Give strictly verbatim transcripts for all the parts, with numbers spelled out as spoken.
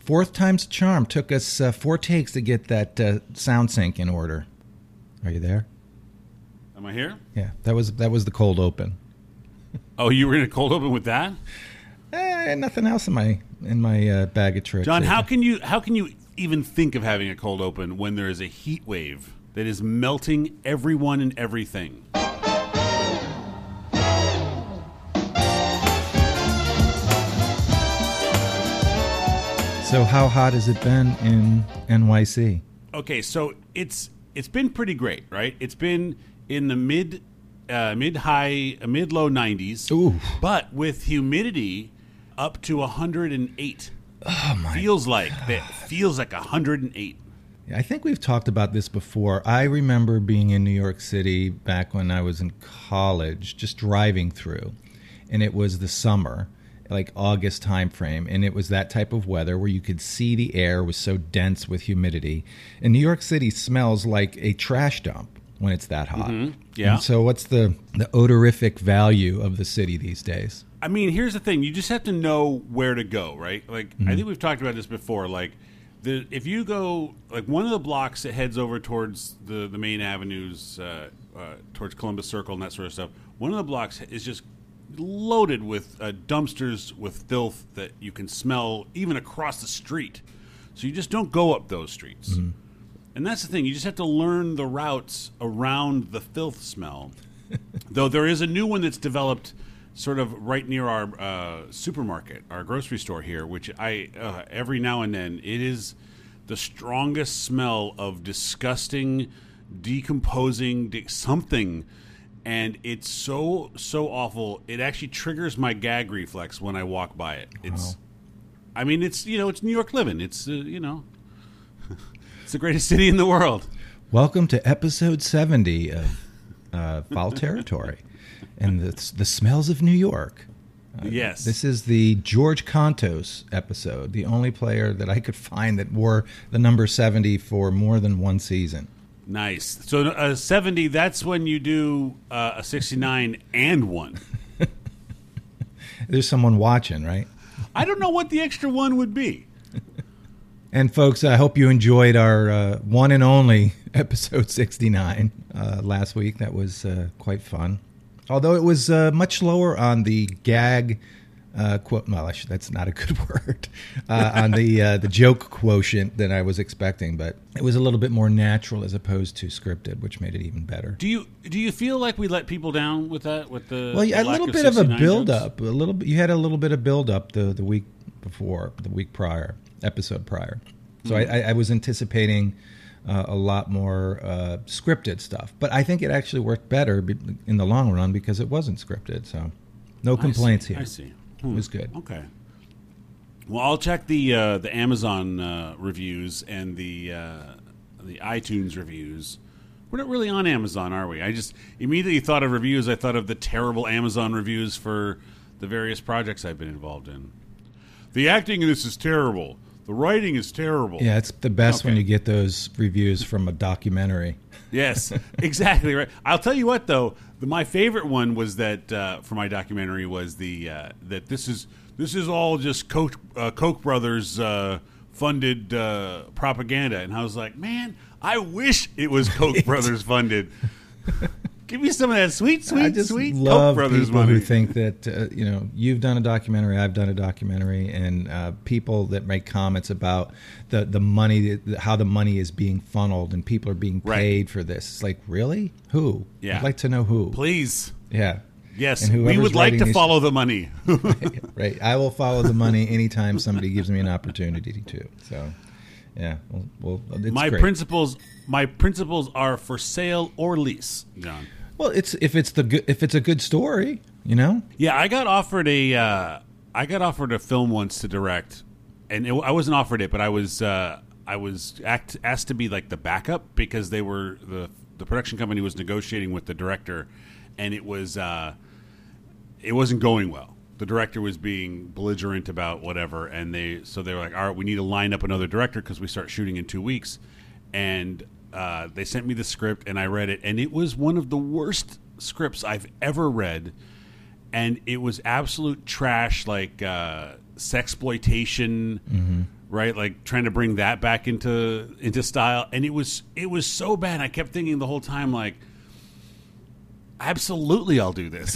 Fourth time's a charm. Took us uh, four takes to get that uh, sound sync in order. Are you there? Am I here? Yeah, that was that was the cold open. Oh, you were in a cold open with that? Eh, nothing else in my in my uh, bag of tricks. John, how can you how can you even think of having a cold open when there is a heat wave that is melting everyone and everything? So how hot has it been in N Y C? Okay, so it's it's been pretty great, right? It's been in the mid uh, mid high uh, mid low nineties, Ooh. But with humidity up to one hundred eight. Oh my! Feels like that feels like one hundred eight. I think we've talked about this before. I remember being in New York City back when I was in college, just driving through, and it was the summer, like August time frame, and it was that type of weather where you could see the air was so dense with humidity. And New York City smells like a trash dump when it's that hot. Mm-hmm. Yeah. And so what's the, the odorific value of the city these days? I mean, here's the thing. You just have to know where to go, right? Like, mm-hmm. I think we've talked about this before. Like, the if you go, like, one of the blocks that heads over towards the, the main avenues, uh, uh, towards Columbus Circle and that sort of stuff, one of the blocks is just loaded with uh, dumpsters with filth that you can smell even across the street. So you just don't go up those streets. Mm-hmm. And that's the thing. You just have to learn the routes around the filth smell. Though there is a new one that's developed sort of right near our uh, supermarket, our grocery store here, which I uh, every now and then, it is the strongest smell of disgusting, decomposing de- something. And it's so, so awful. It actually triggers my gag reflex when I walk by it. It's, wow. I mean, it's, you know, it's New York living. It's, uh, you know, it's the greatest city in the world. Welcome to episode seventy of uh, Foul Territory and the, the smells of New York. Uh, yes. This is the George Contos episode, the only player that I could find that wore the number seventy for more than one season. Nice. So uh, seventy, that's when you do uh, a sixty-nine and one. There's someone watching, right? I don't know what the extra one would be. And folks, I hope you enjoyed our uh, one and only episode sixty-nine uh, last week. That was uh, quite fun. Although it was uh, much lower on the gag uh, quote. Well, should, that's not a good word. Uh, on the uh, the joke quotient than I was expecting, but it was a little bit more natural as opposed to scripted, which made it even better. Do you do you feel like we let people down with that? With the well, yeah, the a little of bit of a build jokes? up. A little bit. You had a little bit of build up the the week before, the week prior, episode prior. So mm-hmm. I, I was anticipating uh, a lot more uh, scripted stuff, but I think it actually worked better in the long run because it wasn't scripted. So no complaints I see, here. I see. Hmm. It was good. Okay. Well, I'll check the uh, the Amazon uh, reviews and the uh, the iTunes reviews. We're not really on Amazon, are we? I just immediately thought of reviews. I thought of the terrible Amazon reviews for the various projects I've been involved in. The acting in this is terrible. The writing is terrible. Yeah, it's the best okay. when you get those reviews from a documentary. Yes, exactly right. I'll tell you what, though, the, my favorite one was that uh, for my documentary was the uh, that this is this is all just Koch, uh, Koch brothers uh, funded uh, propaganda, and I was like, man, I wish it was Koch right. brothers funded. Give me some of that sweet, sweet, I just sweet love Koch brothers people money. who think that uh, you know you've done a documentary, I've done a documentary, and uh, people that make comments about the the money, the, how the money is being funneled, and people are being paid right. for this. It's like, really? Who? Yeah. I'd like to know who. Please. Yeah. Yes, we would like to these... follow the money. Right. I will follow the money anytime somebody gives me an opportunity to. So, yeah. Well, well it's my great. principles, my principles are for sale or lease, John. Well, it's if it's the good, if it's a good story, you know. Yeah, I got offered a uh, I got offered a film once to direct, and it, I wasn't offered it, but I was uh, I was act, asked to be like the backup because they were the the production company was negotiating with the director, and it was uh, it wasn't going well. The director was being belligerent about whatever, and they so they were like, all right, we need to line up another director because we start shooting in two weeks, and. Uh, they sent me the script, and I read it, and it was one of the worst scripts I've ever read, and it was absolute trash, like uh, sexploitation, Mm-hmm. right? Like trying to bring that back into into style, and it was it was so bad. I kept thinking the whole time, like, absolutely, I'll do this.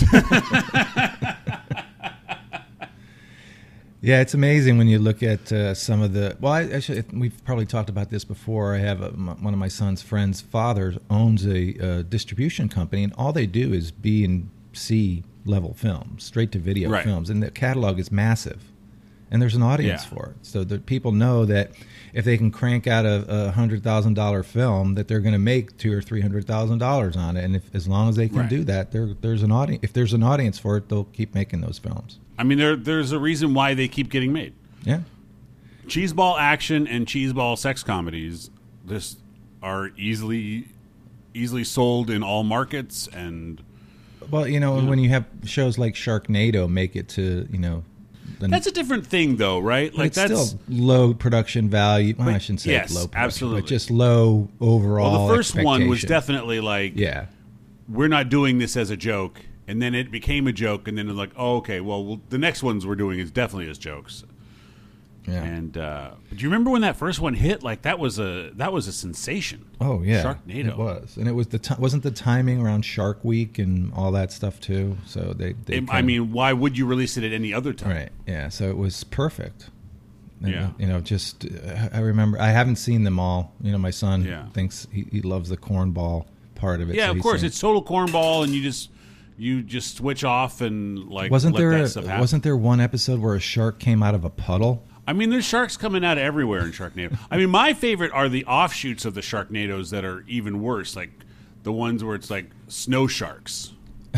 Yeah, it's amazing when you look at uh, some of the. Well, I, actually, we've probably talked about this before. I have a, my, one of my son's friends' father owns a uh, distribution company, and all they do is B and C level films, straight to video Right. films, and the catalog is massive, and there's an audience Yeah. for it. So that people know that if they can crank out a, a hundred thousand dollar film, that they're going to make two or three hundred thousand dollars on it, and if as long as they can Right. do that, there there's an audience. If there's an audience for it, they'll keep making those films. I mean, there there's a reason why they keep getting made. Yeah. Cheeseball action and cheeseball sex comedies just are easily easily sold in all markets, and Well, you know, when you have shows like Sharknado make it to, you know, the, that's a different thing, though, right? but Like it's that's still low production value. Well, I But shouldn't say yes, low production, absolutely. but just low overall. well, the first one was expectation. definitely like, Yeah. we're not doing this as a joke, and then it became a joke, and then it's like, oh, okay, well, well the next ones we're doing is definitely as jokes. Yeah. And uh, do you remember when that first one hit? Like that was a that was a sensation. Oh yeah, Sharknado. It was, and it was the ti wasn't the timing around Shark Week and all that stuff too. So they, they It- I kinda- mean, why would you release it at any other time? right? Yeah. So it was perfect. And, Yeah. You know, just uh, I remember I haven't seen them all. You know, my son Yeah. thinks he, he loves the cornball part of it. Yeah, so of he's course, seen- it's total cornball, and you just you just switch off and like Wasn't let there that a, stuff happen. wasn't there one episode where a shark came out of a puddle? I mean, there's sharks coming out of everywhere in Sharknado. I mean, my favorite are the offshoots of the Sharknados that are even worse, like the ones where it's like snow sharks,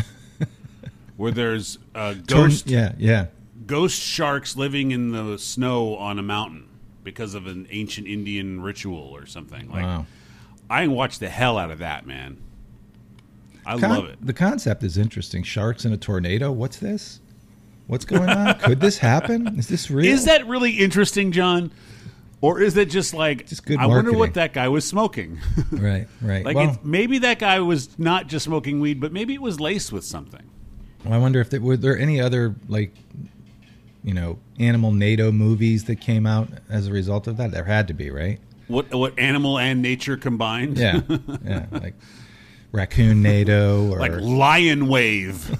where there's uh, ghost Yeah, yeah. ghost sharks living in the snow on a mountain because of an ancient Indian ritual or something. Like, Wow. I can watch the hell out of that, man. I Con- love it. The concept is interesting. Sharks in a tornado. What's this? What's going on? Could this happen? Is this real? Is that really interesting, John? Or is that just like, Just good I wonder what marketing. that guy was smoking? right? Right. Like, well, it's, maybe that guy was not just smoking weed, but maybe it was laced with something. I wonder if there were there any other like, you know, animal NATO movies that came out as a result of that. There had to be, right? What what animal and nature combined? Yeah, yeah, like raccoon NATO or Like lion wave.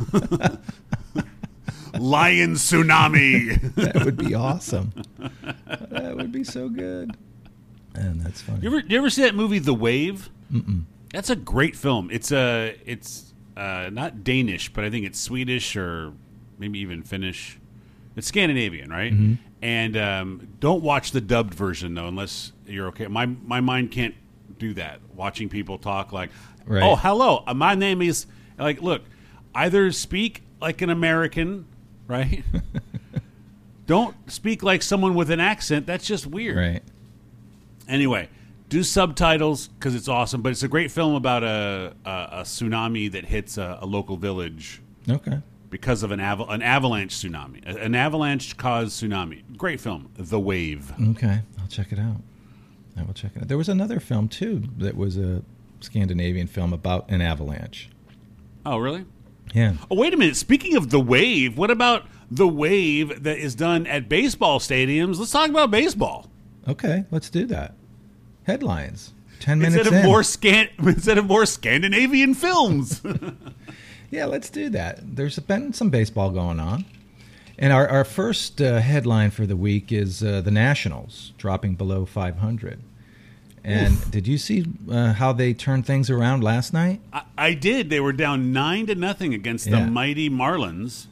Lion tsunami. that would be awesome. That would be so good. And that's funny. You ever you ever see that movie The Wave? Mm-mm. That's a great film. It's a it's uh, not Danish, but I think it's Swedish or maybe even Finnish. It's Scandinavian, right? Mm-hmm. And um, don't watch the dubbed version though, unless you're okay. My my mind can't do that. Watching people talk like, Right. "Oh, hello, uh, my name is," like, look, either speak like an American, right? Don't speak like someone with an accent. That's just weird. Right. Anyway, do subtitles because it's awesome. But it's a great film about a a, a tsunami that hits a, a local village Okay. because of an av- an avalanche tsunami. A- An avalanche caused tsunami. Great film, The Wave. Okay. I'll check it out. I will check it out. There was another film too that was a Scandinavian film about an avalanche. Oh, really? Yeah. Oh, wait a minute. Speaking of The Wave, what about the wave that is done at baseball stadiums? Let's talk about baseball. Okay. Let's do that. Headlines. Ten minutes Instead of in. more scan, instead of more Scandinavian films. Yeah, let's do that. There's been some baseball going on. And our, our first uh, headline for the week is uh, the Nationals dropping below five hundred. And Oof. did you see uh, how they turned things around last night? I, I did. They were down nine to nothing against Yeah. the mighty Marlins.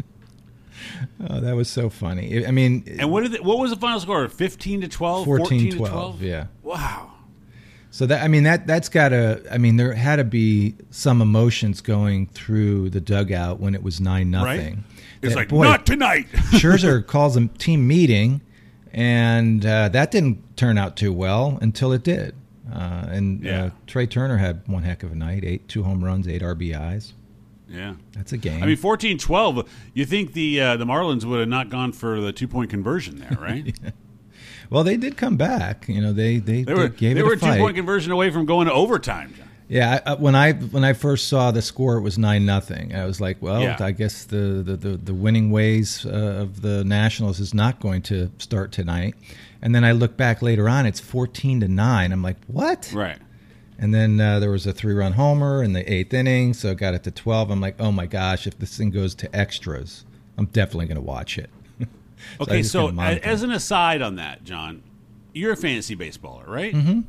Oh, that was so funny. I mean, And what did it, what was the final score? Fifteen to twelve. fourteen to twelve, twelve. yeah. Wow. So that I mean that that's got to I mean there had to be some emotions going through the dugout when it was nine nothing. It's like, not tonight. Scherzer calls a team meeting, and uh, that didn't turn out too well until it did. Uh, and Yeah. uh, Trey Turner had one heck of a night: eight, two home runs, eight R B Is. Yeah. That's a game. I mean, fourteen twelve, you think the uh, the Marlins would have not gone for the two-point conversion there, right? well, they did come back. You know, they they, They were, they gave they it were a a fight. two-point conversion away from going to overtime, John. Yeah, I, when I when I first saw the score, it was nine nothing. I was like, well, Yeah. I guess the, the, the, the winning ways uh, of the Nationals is not going to start tonight. And then I look back later on, it's fourteen to nine. I'm like, what? Right. And then uh, there was a three-run homer in the eighth inning, so it got it to twelve. I'm like, oh my gosh, if this thing goes to extras, I'm definitely going to watch it. so I Okay, just so kinda monitor. as an aside on that, John, you're a fantasy baseballer, right? Mm-hmm.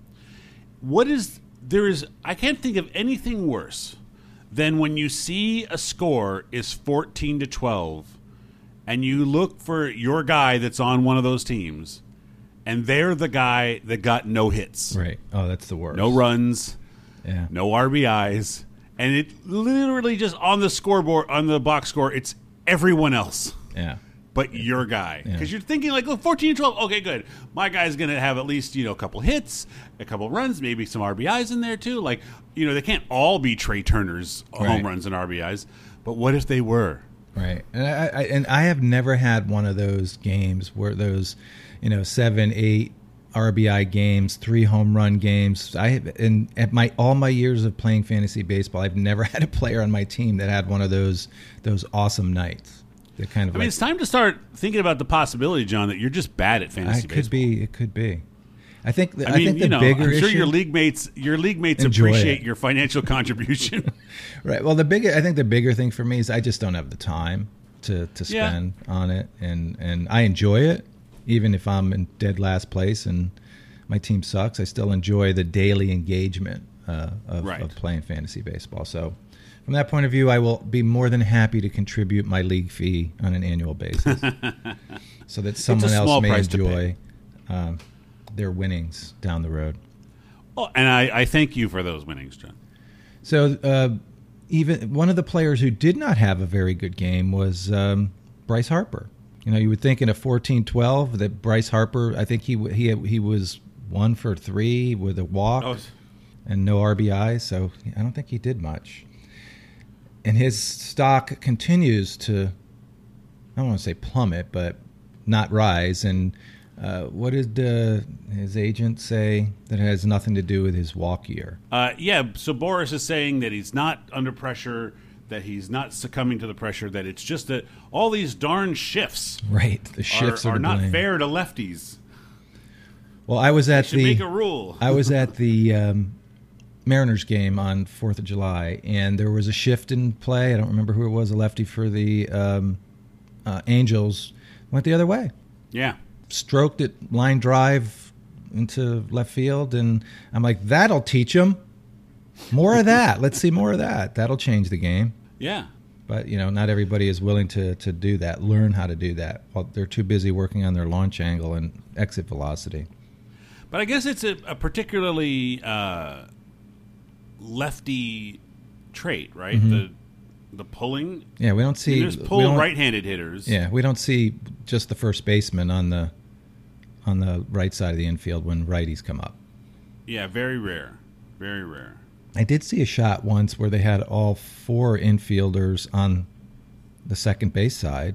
What is there is I can't think of anything worse than when you see a score is fourteen to twelve and you look for your guy that's on one of those teams and they're the guy that got no hits. Right. Oh, that's the worst. No runs, Yeah. no R B Is, and it literally just on the scoreboard on the box score it's everyone else. Yeah. But your guy, because Yeah. you're thinking like, look, fourteen to twelve. Okay, good. My guy's going to have at least you know a couple hits, a couple runs, maybe some R B Is in there too. Like you know, they can't all be Trey Turner's Right. home runs and R B Is. But what if they were? Right, and I, I and I have never had one of those games where those, you know, seven, eight R B I games, three home run games. I have, in at my all my years of playing fantasy baseball, I've never had a player on my team that had one of those those awesome nights. They're kind of I like, mean, it's time to start thinking about the possibility, John, that you're just bad at I fantasy could baseball. be, it could be. I think the, I I, mean, think the you know, bigger I'm sure issue, your league mates, your league mates Enjoy appreciate it. your financial contribution. Right. Well, the bigger I think the bigger thing for me is I just don't have the time to, to Yeah. spend on it, and, and I enjoy it, even if I'm in dead last place and my team sucks. I still enjoy the daily engagement uh, of, Right. of playing fantasy baseball. So, from that point of view, I will be more than happy to contribute my league fee on an annual basis, so that someone small else may price to enjoy um, their winnings down the road. Well, and I, I thank you for those winnings, John. So uh, even one of the players who did not have a very good game was um, Bryce Harper. You know, you would think in a fourteen twelve that Bryce Harper, I think he he he was one for three with a walk Oh, and no R B I, so I don't think he did much. And his stock continues to, I don't want to say plummet, but not rise. And uh, what did uh, his agent say that it has nothing to do with his walk year? Uh, yeah, so Boris is saying that he's not under pressure, that he's not succumbing to the pressure, that it's just that all these darn shifts Right, the shifts are, are, are to not blame. fair to lefties. Well, I was at Should the make a rule. I was at the um, Mariners game on fourth of July, and there was a shift in play. I don't remember who it was. A lefty for the um, uh, Angels went the other way, Yeah. stroked it, line drive into left field, and I'm like, that'll teach him. More of that. Let's see more of that. That'll change the game. Yeah. But, you know, not everybody is willing to, to do that, learn how to do that. While they're too busy working on their launch angle and exit velocity. But I guess it's a, a particularly uh, lefty trait, right? Mm-hmm. The the pulling. Yeah, we don't I see... mean, there's we pull don't- right-handed hitters. Yeah, we don't see just the first baseman on the on the right side of the infield when righties come up. Yeah, very rare. Very rare. I did see a shot once where they had all four infielders on the second base side.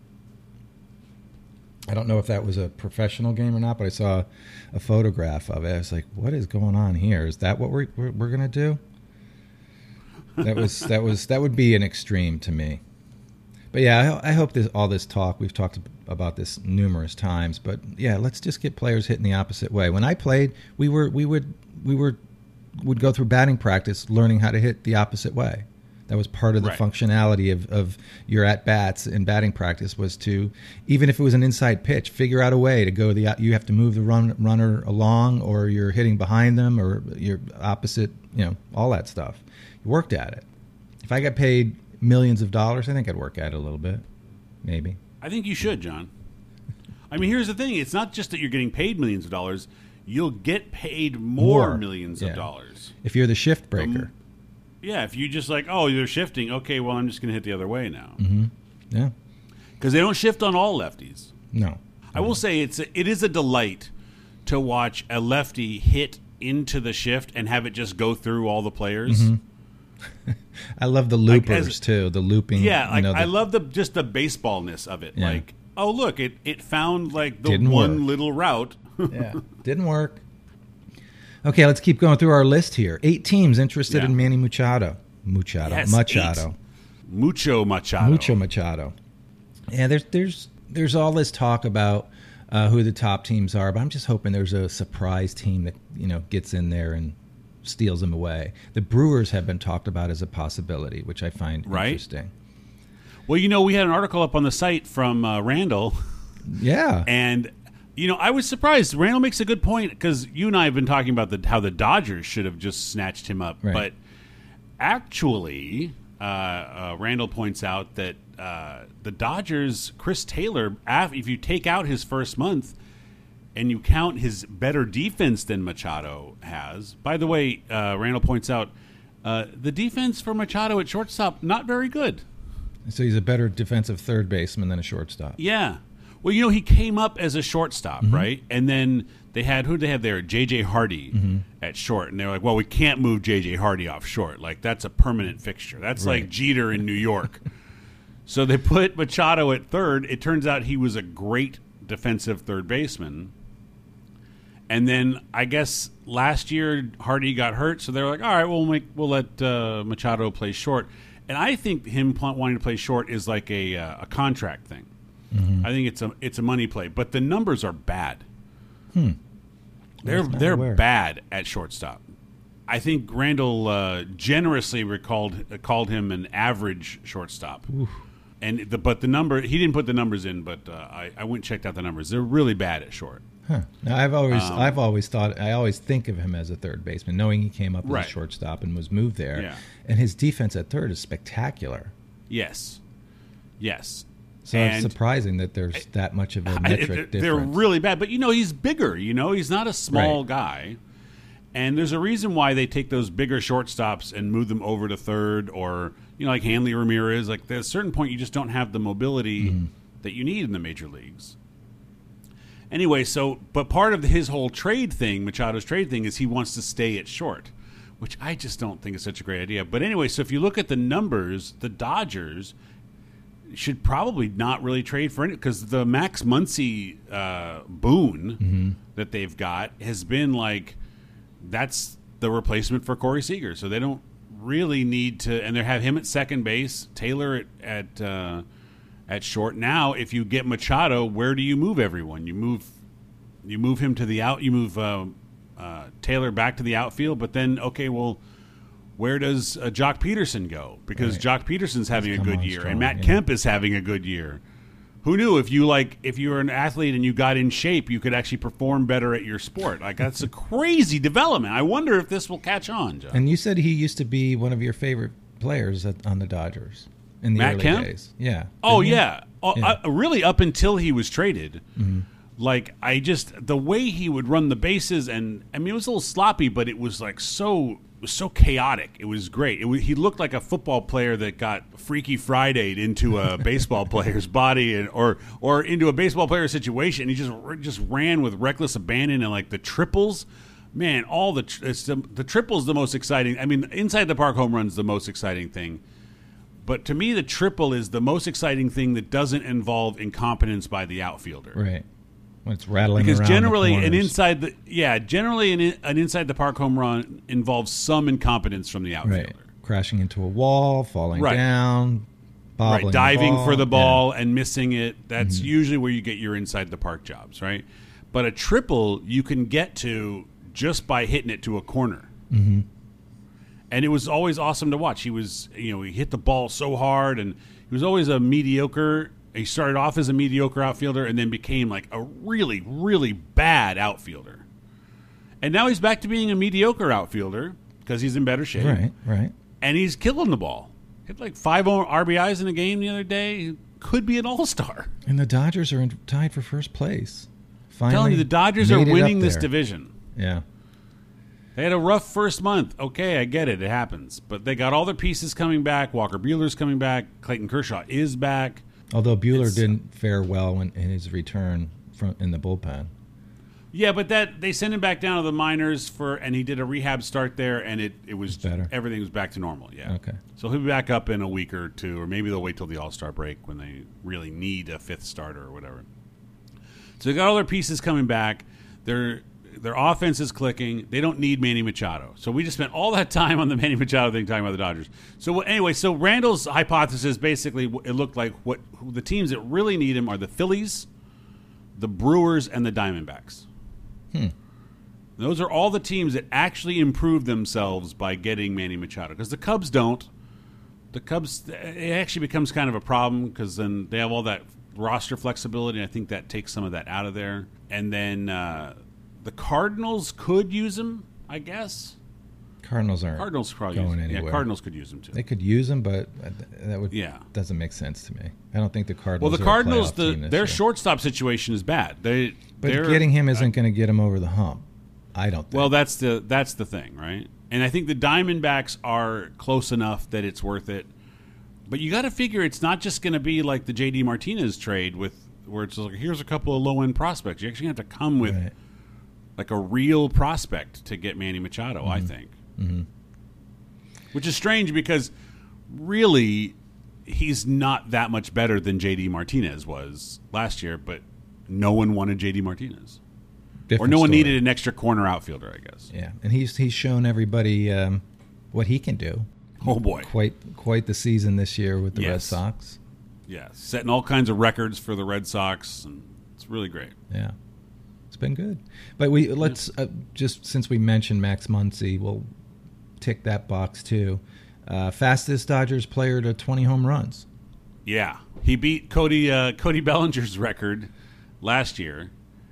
I don't know if that was a professional game or not, but I saw a photograph of it. I was like, "What is going on here? Is that what we're we're, we're going to do?" That was that was that would be an extreme to me. But yeah, I, I hope this all this talk, we've talked about this numerous times, but yeah, let's just get players hitting the opposite way. When I played, we were we would we were would go through batting practice learning how to hit the opposite way. That was part of the Right. functionality of, of your at-bats in batting practice, was to, even if it was an inside pitch, figure out a way to go the, you have to move the run, runner along, or you're hitting behind them, or you're opposite, you know, all that stuff. You worked at it. If I got paid millions of dollars, I think I'd work at it a little bit, maybe. I think you should, John. I mean, here's the thing. It's not just that you're getting paid millions of dollars. You'll get paid more, More, millions yeah. of dollars. If you're the shift breaker. Um, Yeah, if you just like, oh, you're shifting. Okay, well, I'm just going to hit the other way now. Mm-hmm. Yeah. Because they don't shift on all lefties. No. I will say it's a, it is a delight to watch a lefty hit into the shift and have it just go through all the players. Mm-hmm. I love the Like, loopers as- too. The looping. Yeah, like, you know, the, I love the just the baseballness of it. Yeah. Like, oh look, it it found like the Didn't one work. little route. yeah, didn't work. Okay, let's keep going through our list here. Eight teams interested Yeah. in Manny Machado. Machado. Yes, Machado. eight. Mucho Machado. Mucho Machado. Yeah, there's there's there's all this talk about uh, who the top teams are, but I'm just hoping there's a surprise team that, you know, gets in there and steals them away. The Brewers have been talked about as a possibility, which I find Right. interesting. Well, you know, we had an article up on the site from uh, Randall, Yeah. and you know, I was surprised. Randall makes a good point because you and I have been talking about the, how the Dodgers should have just snatched him up, Right. but actually, uh, uh, Randall points out that uh, the Dodgers, Chris Taylor, af- if you take out his first month and you count his better defense than Machado has. By the way, uh, Randall points out uh, the defense for Machado at shortstop not very good. So he's a better defensive third baseman than a shortstop. Yeah. Well, you know, he came up as a shortstop, Mm-hmm. right? And then they had, who did they have there? J J. Hardy Mm-hmm. at short. And they were like, well, we can't move J J. Hardy off short. Like, that's a permanent fixture. That's Right. like Jeter in New York. So they put Machado at third. It turns out he was a great defensive third baseman. And then I guess last year Hardy got hurt, so they were like, all right, we'll make we'll let uh, Machado play short. And I think him pl- wanting to play short is like a uh, a contract thing. Mm-hmm. I think it's a it's a money play, but the numbers are bad. Hmm. They're Not they're aware. bad at shortstop. I think Randall uh, generously recalled uh, called him an average shortstop. And the but the number he didn't put the numbers in, but uh, I I went and checked out the numbers. They're really bad at short. Huh. Now, I've always Um, I've always thought I always think of him as a third baseman, knowing he came up as Right. a shortstop and was moved there. Yeah. And his defense at third is spectacular. Yes, yes. So And- it's surprising that there's that much of a I- metric they're, difference. they're really bad, but you know he's bigger. You know he's not a small Right. guy, and there's a reason why they take those bigger shortstops and move them over to third, or you know like Hanley Ramirez. Like there's a certain point you just don't have the mobility Mm-hmm. that you need in the major leagues. Anyway, so but part of his whole trade thing, Machado's trade thing, is he wants to stay at short, which I just don't think is such a great idea. But anyway, so if you look at the numbers, the Dodgers should probably not really trade for it because the Max Muncy uh, boon Mm-hmm. that they've got has been like that's the replacement for Corey Seager, so they don't really need to. And they have him at second base, Taylor at at, uh, at short. Now, if you get Machado, where do you move everyone? You move you move him to the out. You move uh, uh, Taylor back to the outfield, but then okay, well. Where does uh, Jock Peterson go? Because Right. Jock Peterson's having a come good on year, strong, and Matt yeah. Kemp is having a good year. Who knew if you like if you were an athlete and you got in shape, you could actually perform better at your sport? Like that's a crazy development. I wonder if this will catch on, John. And you said he used to be one of your favorite players at, on the Dodgers in the Matt early Kemp? days. Yeah. Oh Didn't he? yeah, oh, Yeah. Uh, really up until he was traded. Mm-hmm. Like I just the way he would run the bases, and I mean it was a little sloppy, but it was like so it was so chaotic. It was great. It was, he looked like a football player that got Freaky Friday'd into a baseball player's body, and or or into a baseball player situation. He just just ran with reckless abandon, and like the triples. Man, all the tr- it's the, the triple's the most exciting. I mean, inside the park home run's the most exciting thing. But to me, the triple is the most exciting thing that doesn't involve incompetence by the outfielder. Right. When it's rattling Because around generally, the an corners. inside the yeah, generally an, in- an inside the park home run involves some incompetence from the outfielder. Right. Crashing into a wall, falling Right. down, bobbling Right, the diving ball. for the Yeah. ball and missing it. That's Mm-hmm. usually where you get your inside the park jobs, right? But a triple you can get to just by hitting it to a corner. Mm-hmm. And it was always awesome to watch. He was, you know, he hit the ball so hard, and he was always a mediocre. He started off as a mediocre outfielder and then became like a really, really bad outfielder. And now he's back to being a mediocre outfielder because he's in better shape. Right, right. And he's killing the ball. Hit like five R B Is in a game the other day. He could be an all-star. And the Dodgers are in, tied for first place. Finally I'm telling you, the Dodgers are made it up winning this there. division. Yeah. They had a rough first month. Okay, I get it. It happens. But they got all their pieces coming back. Walker Buehler's coming back. Clayton Kershaw is back. Although Bueller It's- didn't fare well when, in his return from in the bullpen. Yeah, but that they sent him back down to the minors for, and he did a rehab start there, and it, it was better. Everything was back to normal. Yeah. Okay. So he'll be back up in a week or two, or maybe they'll wait till the All Star break when they really need a fifth starter or whatever. So they got all their pieces coming back. They're their offense is clicking. They don't need Manny Machado. So we just spent all that time on the Manny Machado thing talking about the Dodgers. So anyway, so Randall's hypothesis basically it looked like what the teams that really need him are the Phillies, the Brewers, and the Diamondbacks. Hmm. Those are all the teams that actually improve themselves by getting Manny Machado because the Cubs don't. The Cubs, it actually becomes kind of a problem because then they have all that roster flexibility, and I think that takes some of that out of there. And then uh, the Cardinals could use him, I guess. Cardinals aren't Cardinals probably going use him. anywhere. Yeah, Cardinals could use him too. They could use him, but that would yeah. doesn't make sense to me. I don't think the Cardinals. Well, the are Cardinals, a playoff the, team this their year. shortstop situation is bad. They, but getting him isn't going to get him over the hump. I don't think. Well, that's the that's the thing, right? And I think the Diamondbacks are close enough that it's worth it. But you got to figure it's not just going to be like the J D Martinez trade with where it's like here's a couple of low end prospects. You actually have to come with right. like a real prospect to get Manny Machado. Mm-hmm. I think, mm-hmm. which is strange because really he's not that much better than J D Martinez was last year. But no one wanted J D Martinez, Different or no one story. needed an extra corner outfielder. I guess. Yeah, and he's he's shown everybody um, what he can do. Oh boy, quite quite the season this year with the yes. Red Sox. Yeah, setting all kinds of records for the Red Sox, and it's really great. Yeah, it's been good. But we let's uh, just since we mentioned Max Muncy, we'll tick that box too. Uh, fastest Dodgers player to twenty home runs. Yeah, he beat Cody uh, Cody Bellinger's record last year.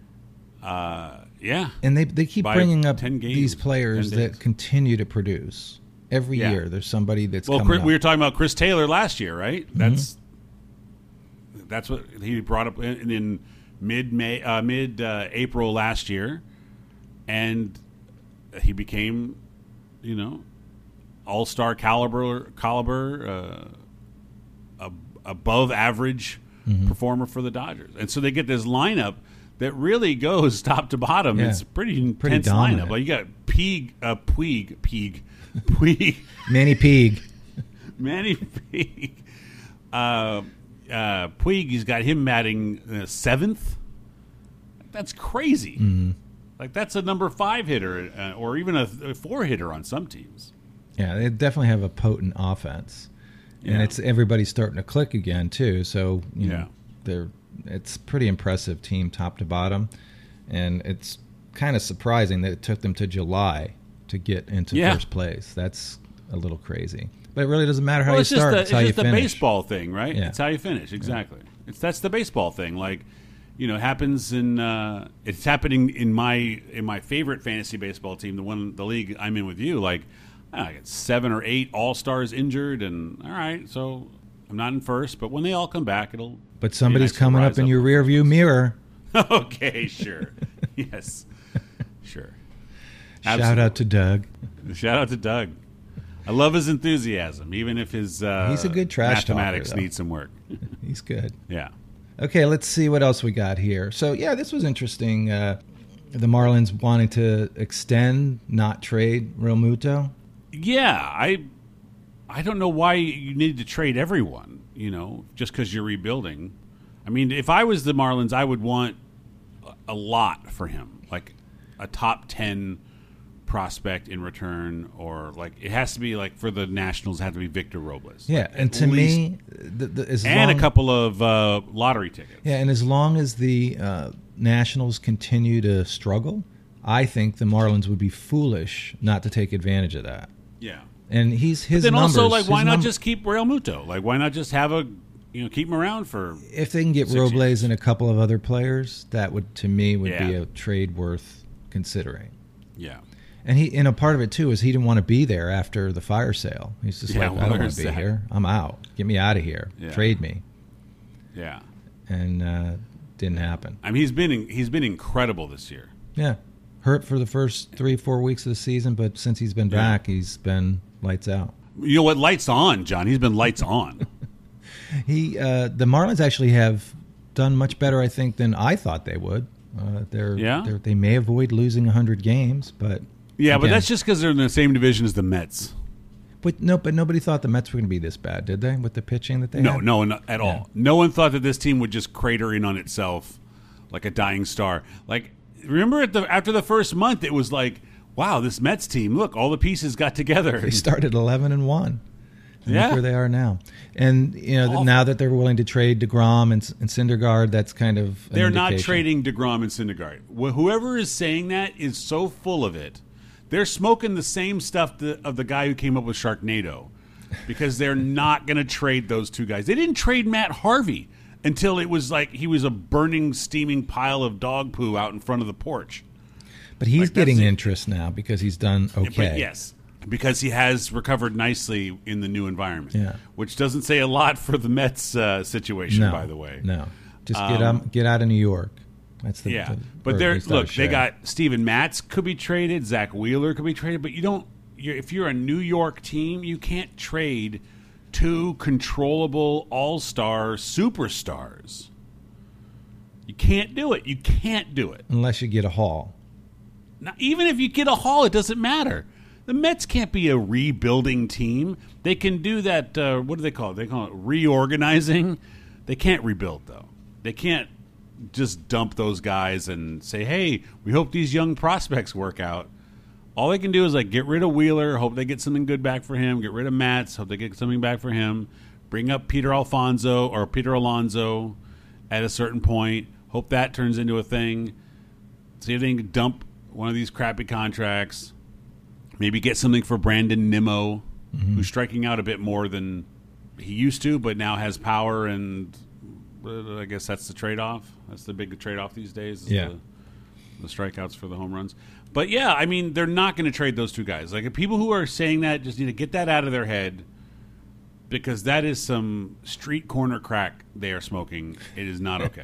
Uh, yeah, and they they keep By bringing up ten games, these players ten days. that continue to produce. Every Yeah. year, there's somebody that's well. coming Chris, up. we were talking about Chris Taylor last year, right? That's that's what he brought up in, in mid May, uh, mid uh, April last year, and he became, you know, all star caliber caliber, uh, ab- above average Mm-hmm. performer for the Dodgers, and so they get this lineup that really goes top to bottom. Yeah. It's a pretty intense Pretty dominant. lineup. Like you got Puig, uh, Puig, Puig, Puig. Manny Puig. Manny Puig. Uh, uh, Puig, he's got him batting uh, seventh. That's crazy. Mm-hmm. Like, that's a number five hitter uh, or even a, a four hitter on some teams. Yeah, they definitely have a potent offense, and Yeah. it's everybody's starting to click again too. So you Yeah. know, they're it's a pretty impressive team top to bottom, and it's kind of surprising that it took them to July to get into Yeah. first place. That's a little crazy, but it really doesn't matter how Well, you it's just start; the, it's it's how you just the finish. baseball thing, right? Yeah. It's how you finish, exactly. It's that's the baseball thing. Like, you know, it happens in uh, it's happening in my in my favorite fantasy baseball team, the one the league I'm in with you. Like, I get seven or eight all stars injured, and all right, so I'm not in first, but when they all come back, it'll. But somebody's be nice to coming rise up in your to rear view mirror. Okay, sure, yes, sure. Shout Absolutely. out to Doug. Shout out to Doug. I love his enthusiasm, even if his uh, He's a good trash talker, mathematics though. needs some work. He's good. Yeah. Okay, let's see what else we got here. So, yeah, this was interesting. Uh, the Marlins wanting to extend, not trade Real Muto. Yeah, I I don't know why you need to trade everyone, you know, just because you're rebuilding. I mean, if I was the Marlins, I would want a lot for him, like a top ten prospect in return, or like it has to be like for the Nationals, it has to be Victor Robles. Yeah, Like, and at to least- me, the, the, as and long, a couple of uh, lottery tickets. Yeah, and as long as the uh, Nationals continue to struggle, I think the Marlins would be foolish not to take advantage of that. Yeah. And he's his Then numbers. also, like, why his not num- just keep Real Muto? Like, why not just have a, you know, keep him around for? if they can get six Robles years. and a couple of other players, that would to me would be Yeah. a trade worth considering. Yeah. And he, and a part of it too is he didn't want to be there after the fire sale. He's just Yeah, like, well, I don't want there's to be that. here. I'm out. Get me out of here. Yeah. Trade me. Yeah. And uh, didn't happen. I mean, he's been he's been incredible this year. Yeah, hurt for the first three, four weeks of the season, but since he's been Yeah. back, he's been lights out. You know what? Lights on, John. He's been lights on. He, uh, the Marlins actually have done much better, I think, than I thought they would. Uh, they're, Yeah? they're, they may avoid losing one hundred games, but Yeah, but again- that's just because they're in the same division as the Mets. But no, but nobody thought the Mets were going to be this bad, did they? With the pitching that they No, had? no one at all. No one thought that this team would just crater in on itself like a dying star. Like remember at the after the first month, it was like, wow, this Mets team, look, all the pieces got together. They started eleven and one. And Yeah. look where they are now. And, you know, Awful. now that they're willing to trade DeGrom and, and Syndergaard, that's kind of an They're not indication. trading DeGrom and Syndergaard. Wh- Whoever is saying that is so full of it. They're smoking the same stuff th- of the guy who came up with Sharknado, because they're not going to trade those two guys. They didn't trade Matt Harvey until it was like he was a burning, steaming pile of dog poo out in front of the porch. But he's Like, that's getting it. interest now because he's done okay. But yes, because he has recovered nicely in the new environment. Yeah. Which doesn't say a lot for the Mets uh, situation, no, by the way. No. Just get, Um, out, get out of New York. That's the Yeah, the- or but at they're least out of look. They Shea. got Steven Matz could be traded. Zach Wheeler could be traded, but you don't. You're, if you're a New York team, you can't trade two controllable all-star superstars. You can't do it. You can't do it. Unless you get a haul. Now, even if you get a haul, it doesn't matter. The Mets can't be a rebuilding team. They can do that. Uh, what do they call it? They call it reorganizing. They can't rebuild, though. They can't just dump those guys and say, hey, we hope these young prospects work out. All they can do is like get rid of Wheeler, hope they get something good back for him, get rid of Matz, hope they get something back for him, bring up Peter Alfonso or Peter Alonso at a certain point, hope that turns into a thing. See if they can dump one of these crappy contracts, maybe get something for Brandon Nimmo, mm-hmm. who's striking out a bit more than he used to, but now has power, and uh, I guess that's the trade-off. That's the big trade-off these days, is Yeah. the, the strikeouts for the home runs. But, yeah, I mean, they're not going to trade those two guys. Like, people who are saying that just need to get that out of their head, because that is some street corner crack they are smoking. It is not okay.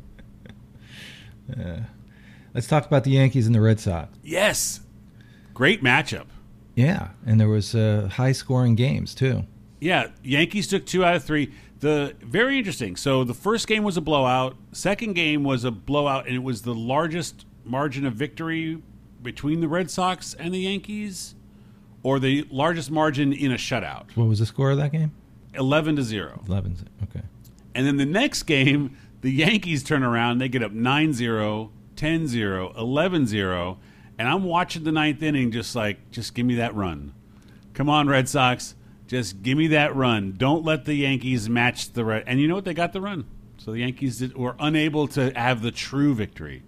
Uh, let's talk about the Yankees and the Red Sox. Yes. Great matchup. Yeah, and there was uh, high-scoring games, too. Yeah, Yankees took two out of three. The very interesting. So the first game was a blowout. Second game was a blowout, and it was the largest margin of victory between the Red Sox and the Yankees, or the largest margin in a shutout. What was the score of that game? Eleven to zero. eleven. Okay. And then the next game, the Yankees turn around. They get up nine zero, ten zero, eleven zero, and I'm watching the ninth inning, just like, just give me that run. Come on, Red Sox. Just give me that run. Don't let the Yankees match the Red. And you know what? They got the run. So the Yankees did, were unable to have the true victory.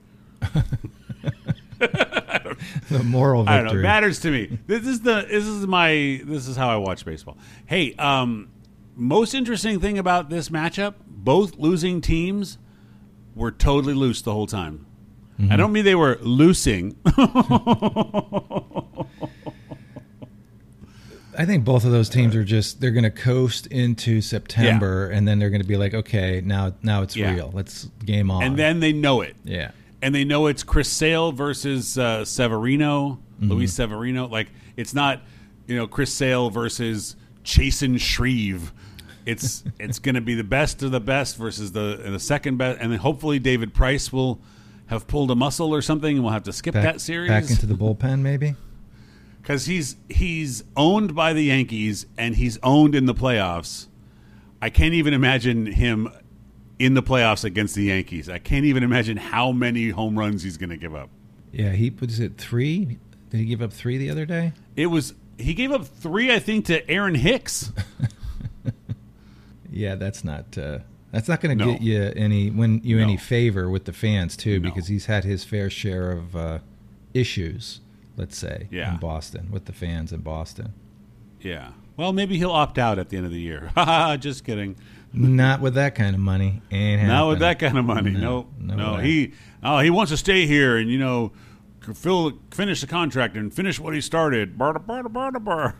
The moral victory. I don't know. It matters to me. This is the. This is my. This is how I watch baseball. Hey, um, most interesting thing about this matchup: both losing teams were totally loose the whole time. Mm-hmm. I don't mean they were loosing. I think both of those teams are just, they're going to coast into September, yeah. and then they're going to be like, okay, now now it's yeah. real. Let's game on. And then they know it. Yeah. And they know it's Chris Sale versus uh, Severino, mm-hmm. Luis Severino. Like, it's not, you know, Chris Sale versus Chasen Shreve. It's it's going to be the best of the best versus the the second best. And then hopefully David Price will have pulled a muscle or something, and we'll have to skip back, that series. Back into the bullpen, maybe? Because he's he's owned by the Yankees, and he's owned in the playoffs. I can't even imagine him in the playoffs against the Yankees. I can't even imagine how many home runs he's going to give up. Yeah, he was it three? Did he give up three the other day? It was he gave up three, I think, to Aaron Hicks. Yeah, that's not uh, that's not going to No. get you any win you No. any favor with the fans too, No. because he's had his fair share of uh, issues. Let's say Yeah. in Boston with the fans in Boston. Yeah. Well, maybe he'll opt out at the end of the year. Ha Just kidding. Not with that kind of money. Ain't happening. Not with that kind of money. No, No, no no. way. He oh he wants to stay here and you know fill, finish the contract and finish what he started. Bar, bar, bar, bar.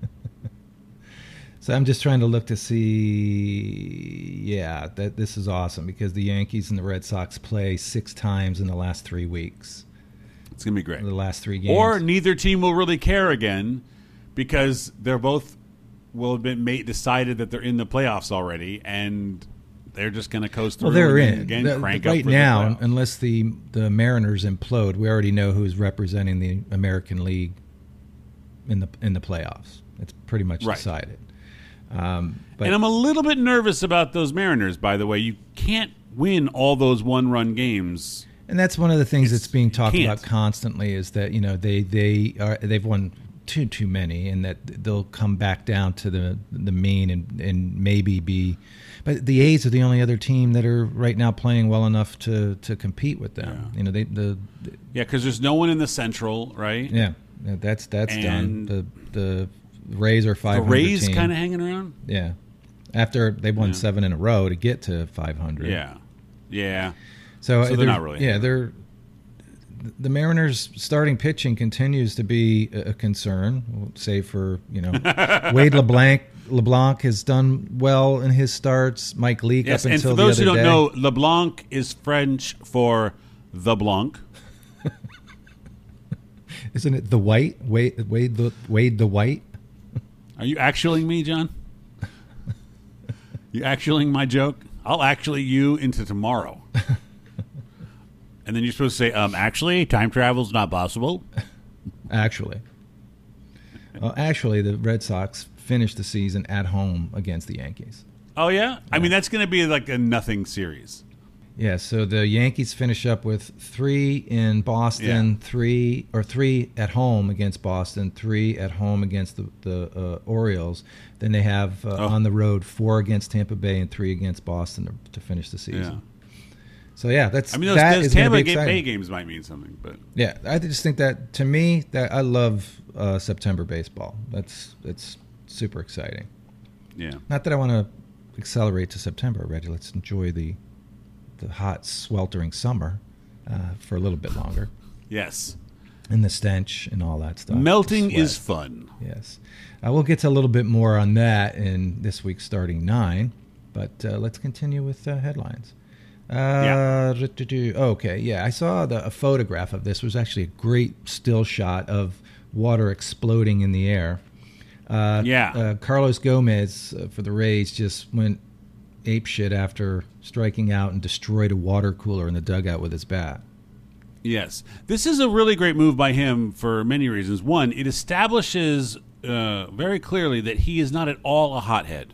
So I'm just trying to look to see. Yeah, that this is awesome because the Yankees and the Red Sox play six times in the last three weeks. It's gonna be great. The last three games. Or neither team will really care again because they're both will have been made, decided that they're in the playoffs already, and they're just going to coast through. Well, they're and in again. The- Crank right up for now, the playoffs. unless the the Mariners implode. We already know who's representing the American League in the in the playoffs. It's pretty much Right. decided. Um, but And I'm a little bit nervous about those Mariners. By the way, you can't win all those one-run games. And that's one of the things It's- that's being talked can't. about constantly is that, you know, they they are they've won too too many, and that they'll come back down to the the mean and and maybe be. But the A's are the only other team that are right now playing well enough to to compete with them. Yeah. You know, they the, the Yeah, because there's no one in the Central, right? yeah, that's that's done. And The the Rays are five The hundred. Rays team. kind of hanging around. Yeah. After they won Yeah. seven in a row to get to five hundred. Yeah, yeah. So, So they're not really Yeah, hanging they're the Mariners' starting pitching continues to be a a concern, save for, you know, Wade LeBlanc. LeBlanc has done well in his starts. Mike Leake Yes, up and until for those the who other don't day. know, LeBlanc is French for the Blanc. Isn't it the White? Wade, Wade, the, Wade the White? Are you actualing me, John? You actualing my joke? I'll actually you into tomorrow. And then you're supposed to say, um, actually, time travel's not possible. Actually. Well, actually, the Red Sox finished the season at home against the Yankees. Oh, yeah? I mean, that's going to be like a nothing series. Yeah, so the Yankees finish up with three in Boston, Yeah. three or three at home against Boston, three at home against the, the uh, Orioles. Then they have uh, Oh. on the road four against Tampa Bay and three against Boston to, to finish the season. Yeah. So yeah, that's I mean, those, that those is gonna Tampa be Ga- exciting. Bay games might mean something, but Yeah, I just think that to me that I love uh, September baseball. That's it's super exciting. yeah. Not that I want to accelerate to September already. Let's enjoy the the hot, sweltering summer uh, for a little bit longer, Yes. and the stench and all that stuff. Melting The sweat. is fun. Yes. Uh, we'll get to a little bit more on that in this week's Starting Nine, but uh, let's continue with uh, headlines. Uh, yeah. Okay, yeah, I saw the, a photograph of this. It was actually a great still shot of water exploding in the air. Uh, Yeah. Uh, Carlos Gomez uh, for the Rays just went apeshit after striking out and destroyed a water cooler in the dugout with his bat. Yes. This is a really great move by him for many reasons. One, it establishes uh, very clearly that he is not at all a hothead.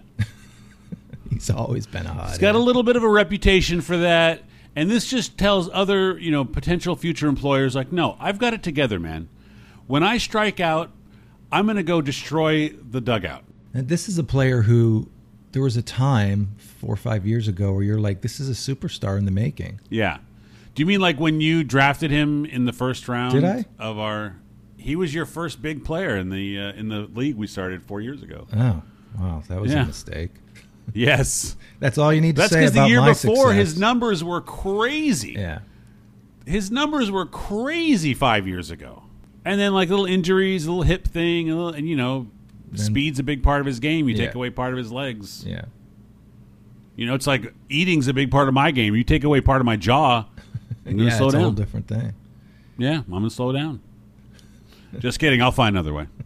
He's always been a hot. He's got a little bit of a reputation for that, and this just tells other, you know, potential future employers like, no, I've got it together, man. When I strike out, I'm going to go destroy the dugout. And this is a player who, there was a time four or five years ago where you're like, this is a superstar in the making. Yeah. Do you mean like when you drafted him in the first round Did I? of our? He was your first big player in the uh, in the league we started four years ago. Oh, wow, that was Yeah. a mistake. Yes. That's all you need to That's say because about the year my before success. his numbers were crazy. Yeah. His numbers were crazy five years ago. And then like little injuries, a little hip thing, a little, and you know, speed's a big part of his game. You Yeah. take away part of his legs. Yeah. You know, it's like eating's a big part of my game. You take away part of my jaw, I'm going to Yeah, slow it's a whole down. different thing. Yeah, I'm going to slow down. Just kidding. I'll find another way.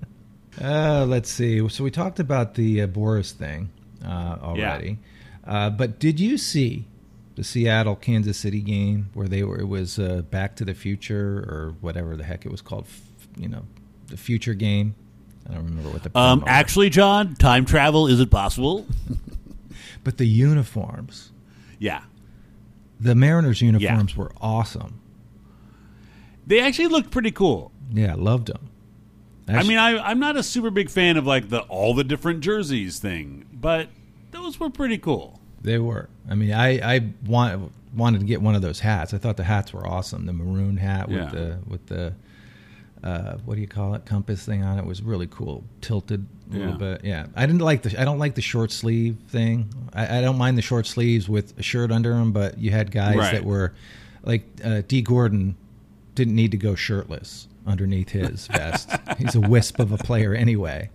Uh, let's see. So we talked about the uh, Boris thing uh, already. Uh, but did you see the Seattle Kansas City game where they were? It was uh, Back to the Future or whatever the heck it was called. F- you know, the Future game. I don't remember what the Um, promo was. actually, John, time travel isn't possible. But the uniforms, Yeah. the Mariners uniforms were awesome. They actually looked pretty cool. Yeah, I loved them. I mean, I, I'm not a super big fan of like the all the different jerseys thing, but those were pretty cool. They were. I mean, I I want, wanted to get one of those hats. I thought the hats were awesome. The maroon hat with Yeah. the with the uh, what do you call it? Compass thing on it was really cool. Tilted a little Yeah. bit. Yeah, I didn't like the. I don't like the short sleeve thing. I, I don't mind the short sleeves with a shirt under them, but you had guys Right. that were like uh, D. Gordon didn't need to go shirtless underneath his vest. He's a wisp of a player anyway.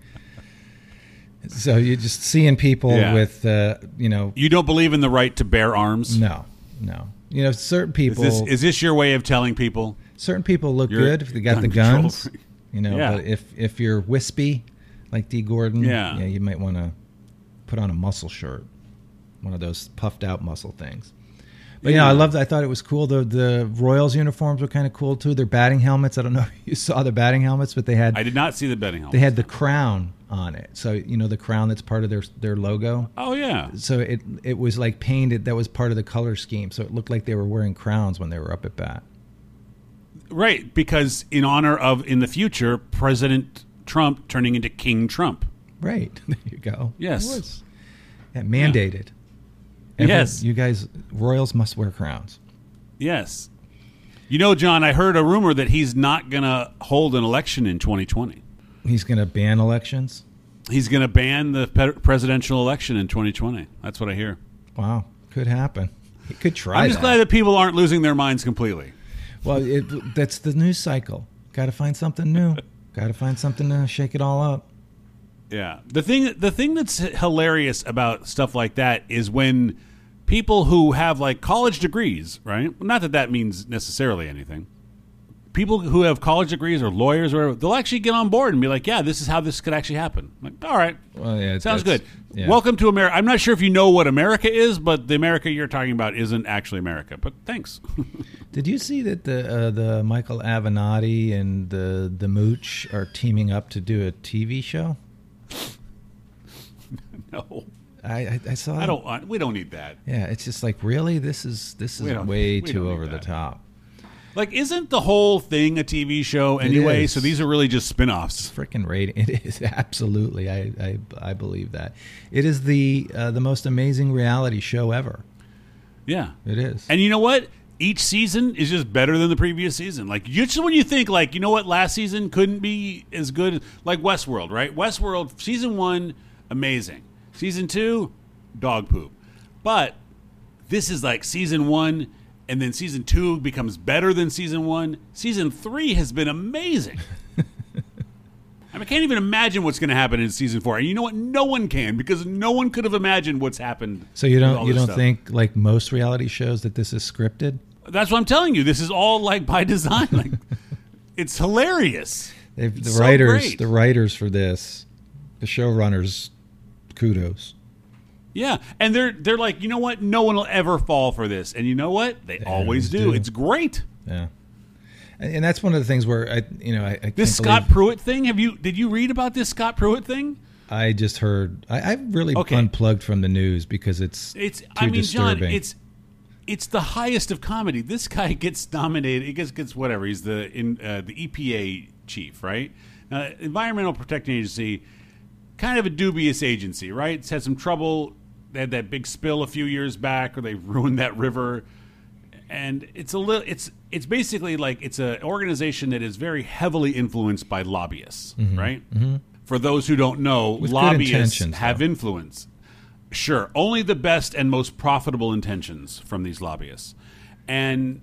So you're just seeing people Yeah. with, uh, you know, You don't believe in the right to bear arms? no, no. You know, certain Is people, this, is this your way of telling people? certain people look You're good if they got gun the control guns. freak. You know, Yeah. but if if you're wispy, like D. Gordon, Yeah. you might want to put on a muscle shirt, one of those puffed out muscle things. But you know, I Yeah. loved. I thought it was cool. The the Royals uniforms were kind of cool too. Their batting helmets. I don't know if you saw the batting helmets, but they had I did not see the betting helmet. they had the crown on it. So you know the crown that's part of their their logo. Oh yeah. So it it was like painted. That was part of the color scheme. So it looked like they were wearing crowns when they were up at bat. Right, because in honor of in the future President Trump turning into King Trump. Right. There you go. Yes. It was. Yeah, mandated. Yeah. Every, yes. You guys, royals must wear crowns. Yes. You know, John, I heard a rumor that he's not going to hold an election in twenty twenty. He's going to ban elections? He's going to ban the pe- presidential election in twenty twenty. That's what I hear. Wow. Could happen. He could try I'm just that. glad that people aren't losing their minds completely. Well, it, that's the news cycle. Got to find something new. Got to find something to shake it all up. Yeah. The thing the thing that's hilarious about stuff like that is when people who have like college degrees, right? Not that that means necessarily anything. People who have college degrees or lawyers or whatever, they'll actually get on board and be like, yeah, this is how this could actually happen. I'm like, all right. Well, yeah, sounds good. Yeah. Welcome to America. I'm not sure if you know what America is, but the America you're talking about isn't actually America. But thanks. Did you see that the uh, the Michael Avenatti and the the Mooch are teaming up to do a T V show? No. I, I, I saw. I don't. want- We don't need that. Yeah, it's just like really, this is this We is don't- way we don't too need over the that. top. Like, isn't the whole thing a T V show anyway? is. So these are really just spin-offs. Freaking rating! It is absolutely. I I, I believe that it is the uh, the most amazing reality show ever. Yeah. It is. And you know what? Each season is just better than the previous season. Like, just when you think, like, you know what, last season couldn't be as good, like Westworld, right? Westworld, season one, amazing. Season two, dog poop. But this is like season one, and then season two becomes better than season one. Season three has been amazing. I mean, I can't even imagine what's going to happen in season four. And you know what? No one can, because no one could have imagined what's happened. So you with don't all you this don't stuff. think, like most reality shows, that this is scripted? That's what I'm telling you. This is all like by design. Like, it's hilarious. They've, the So writers, great. the writers for this, the showrunners, kudos. Yeah, and they're they're like, you know what? No one will ever fall for this, and you know what? They, They always always do. do. It's great. Yeah, and, and that's one of the things where I, you know, I, I can't This Scott believe- Pruitt thing. Have you did you read about this Scott Pruitt thing? I just heard. I, I've really Okay. unplugged from the news because it's It's too I mean, disturbing. John, it's it's the highest of comedy. This guy gets nominated. He gets gets whatever. He's the in uh, the E P A chief, right? Uh, Environmental Protection Agency, kind of a dubious agency, right? It's had some trouble. They had that big spill a few years back, where they ruined that river, and it's a little. It's it's basically like it's an organization that is very heavily influenced by lobbyists, right? Mm-hmm. For those who don't know, With good lobbyists intentions, have though. influence. Sure, only the best and most profitable intentions from these lobbyists, and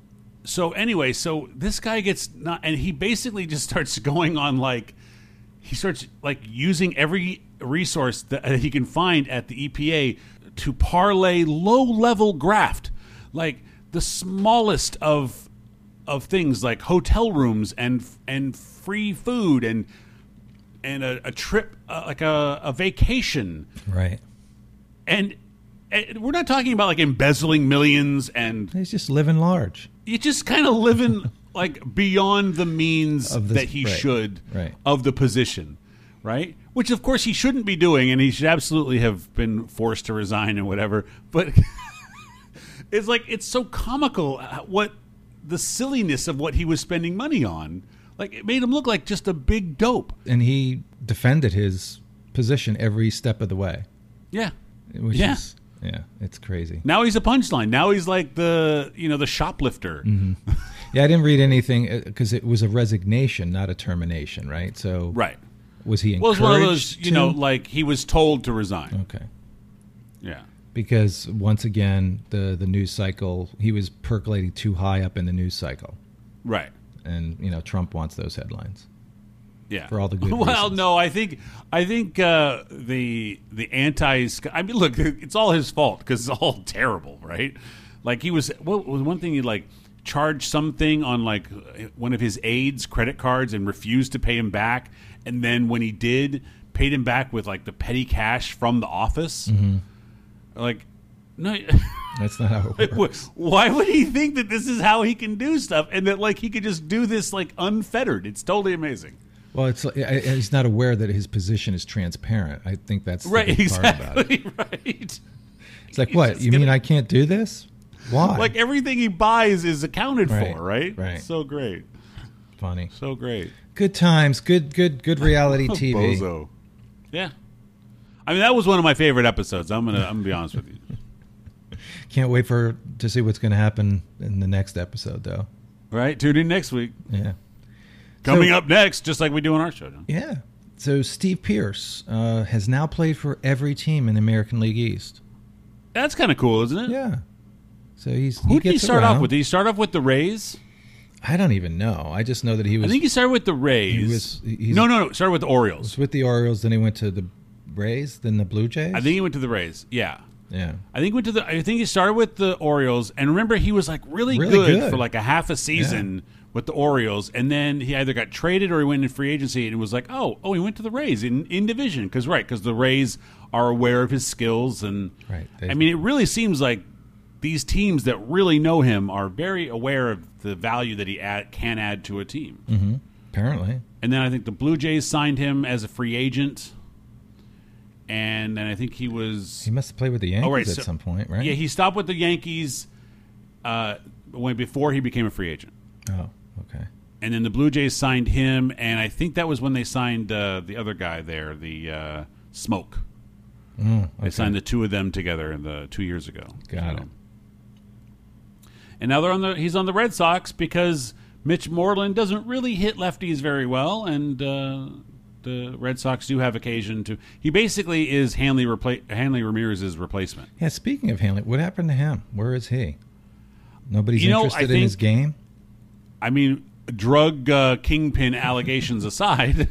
so anyway, so this guy gets not, and he basically just starts going on like he starts like using every resource that he can find at the E P A to parlay low-level graft, like the smallest of of things, like hotel rooms and and free food and and a, a trip, uh, like a, a vacation, right. and, and we're not talking about like embezzling millions, and He's just living large. you just kind of living like beyond the means Of this- that he right, should right. of the position, right? Which of course he shouldn't be doing, and he should absolutely have been forced to resign and whatever. But it's like it's so comical uh, what the silliness of what he was spending money on. Like it made him look like just a big dope. And he defended his position every step of the way. Yeah. Which Yeah. is, yeah, it's crazy. Now he's a punchline. Now he's like the you know the shoplifter. Mm-hmm. Yeah, I didn't read anything because it was a resignation, not a termination, right? So, Right. was he Well, encouraged it's one of those you to? know like he was told to resign. Okay. Yeah. Because once again, the the news cycle, he was percolating too high up in the news cycle, Right. and you know Trump wants those headlines. Yeah, For all the good Well, reasons. no, I think I think uh, the the anti. I mean, look, it's all his fault because it's all terrible, right? Like he was. What was one thing he like charged something on like one of his aides' credit cards and refused to pay him back, and then when he did, paid him back with like the petty cash from the office. Mm-hmm. Like, no. That's not how it works. Why would he think that this is how he can do stuff and that like he could just do this like unfettered? It's totally amazing. Well, it's I, I- he's not aware that his position is transparent. I think that's the Right, big part about it. exactly, right. It's like, He's what? just You mean gonna- I can't do this? Why? Like everything he buys is accounted Right, for, right? right. So great. Funny. So great. Good times. Good, good, good reality T V. Bozo. Yeah. I mean, that was one of my favorite episodes. I'm gonna, I'm gonna be honest with you. Can't wait for to see what's going to happen in the next episode, though. Right? Tune in next week. Yeah. Coming So- up next, just like we do on our show, John. Yeah. So Steve Pierce uh, has now played for every team in the American League East. That's kind of cool, isn't it? Yeah. So he's Who he did he gets start around. off with? Did he start off with the Rays? I don't even know. I just know that he was. I think he started with the Rays. He was- he's- no, no, no. Started with the was Orioles. with the Orioles. Then he went to the Rays. Then the Blue Jays. I think he went to the Rays. Yeah. Yeah. I think he went to the. I think he started with the Orioles, and remember he was like really, Really good, good. for like a half a season with the Orioles, and then he either got traded or he went in free agency, and it was like, oh, oh, he went to the Rays in, in division because right, because the Rays are aware of his skills, and Right. They- I mean, it really seems like these teams that really know him are very aware of the value that he add, can add to a team. Mm-hmm. Apparently. And then I think the Blue Jays signed him as a free agent, and then I think he was. He must have played with the Yankees Oh, right, at so- some point, right? Yeah, he stopped with the Yankees uh, when before he became a free agent, Oh, okay. and then the Blue Jays signed him, and I think that was when they signed uh, the other guy there, the uh, Smoke. Mm, okay. They signed the two of them together in the two years ago. Got it. And now they're on the. He's on the Red Sox because Mitch Moreland doesn't really hit lefties very well, and uh, the Red Sox do have occasion to. He basically is Hanley repla- Hanley Ramirez's replacement. Yeah. Speaking of Hanley, what happened to him? Where is he? Nobody's You know, I interested in think- his game. I mean, drug uh, kingpin allegations aside,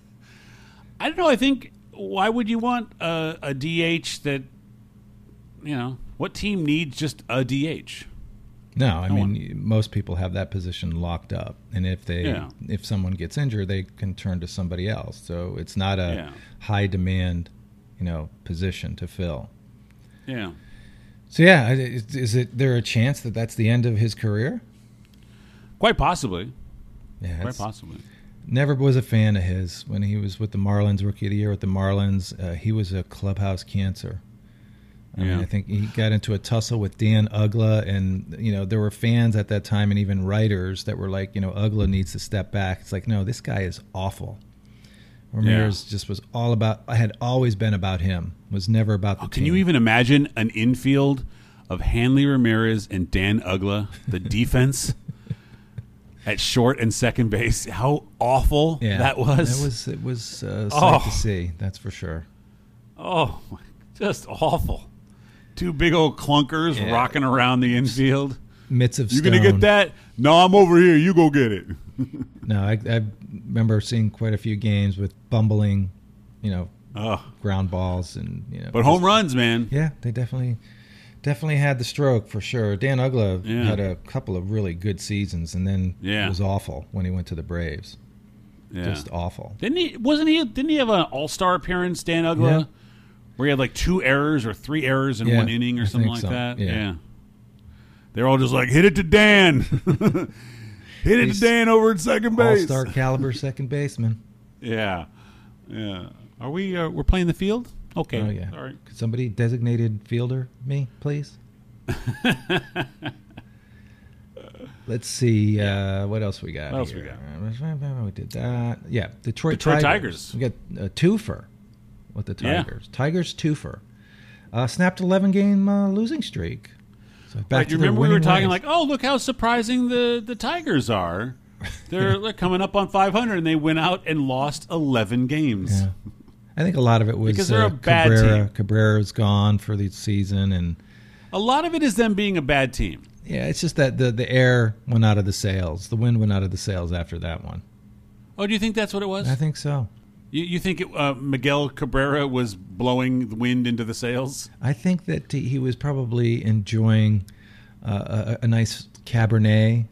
I don't know. I think why would you want a, a D H that, you know, what team needs just a D H? No, I No mean most people have that position locked up, and if they Yeah. if someone gets injured, they can turn to somebody else. So it's not a Yeah. high demand, you know, position to fill. Yeah. So yeah, is, is it there a chance that that's the end of his career? Quite possibly. Yeah, Quite it's- possibly. never was a fan of his when he was with the Marlins, rookie of the year with the Marlins. Uh, he was a clubhouse cancer. I mean, Yeah. I think he got into a tussle with Dan Ugla, and you know there were fans at that time and even writers that were like, you know, Ugla needs to step back. It's like, no, this guy is awful. Ramirez just was all about. I had always been about him. Was never about the Oh, can team. you even imagine an infield of Hanley Ramirez and Dan Ugla, the defense at short and second base? How awful Yeah, that was. It was. It was uh, sight Oh. to see. That's for sure. Oh, just awful. Two big old clunkers Yeah. rocking around the infield. Mitts of You stone. gonna get that? No, I'm over here. You go get it. No, I, I remember seeing quite a few games with bumbling, you know, Oh, ground balls and you know. but home runs, man. Yeah, they definitely, definitely had the stroke for sure. Dan Ugla Yeah. had a couple of really good seasons, and then Yeah. it was awful when he went to the Braves. Yeah. Just awful. Didn't he? Wasn't he? Didn't he have an All Star appearance, Dan Ugla, Yeah. where he had like two errors or three errors in Yeah, one inning or I something think like so. that? Yeah. They're all just like, hit it to Dan, hit it He's to Dan over at second All base. star caliber second baseman. Yeah, yeah. Are we? Uh, we're playing the field? Okay. Oh yeah. All right. Could somebody designated fielder me, please? Let's see. Uh, what else we got? What else here? we got? We did that. Yeah, Detroit, Detroit Tigers. Tigers. We got a twofer with the Yeah. Tigers. Tigers twofer. Uh, snapped eleven game uh, losing streak. So back Right, to you their remember we were winning talking ways. like, oh, look how surprising the, the Tigers are. They're, they're coming up on five hundred, and they went out and lost eleven games. Yeah. I think a lot of it was Because they're uh, a bad Cabrera. team. Cabrera's gone for the season, and A lot of it is them being a bad team. yeah, it's just that the the air went out of the sails. The wind went out of the sails after that one. Oh, do you think that's what it was? I think so. You, you think it, uh, Miguel Cabrera was blowing the wind into the sails? I think that he he was probably enjoying uh, a, a nice Cabernet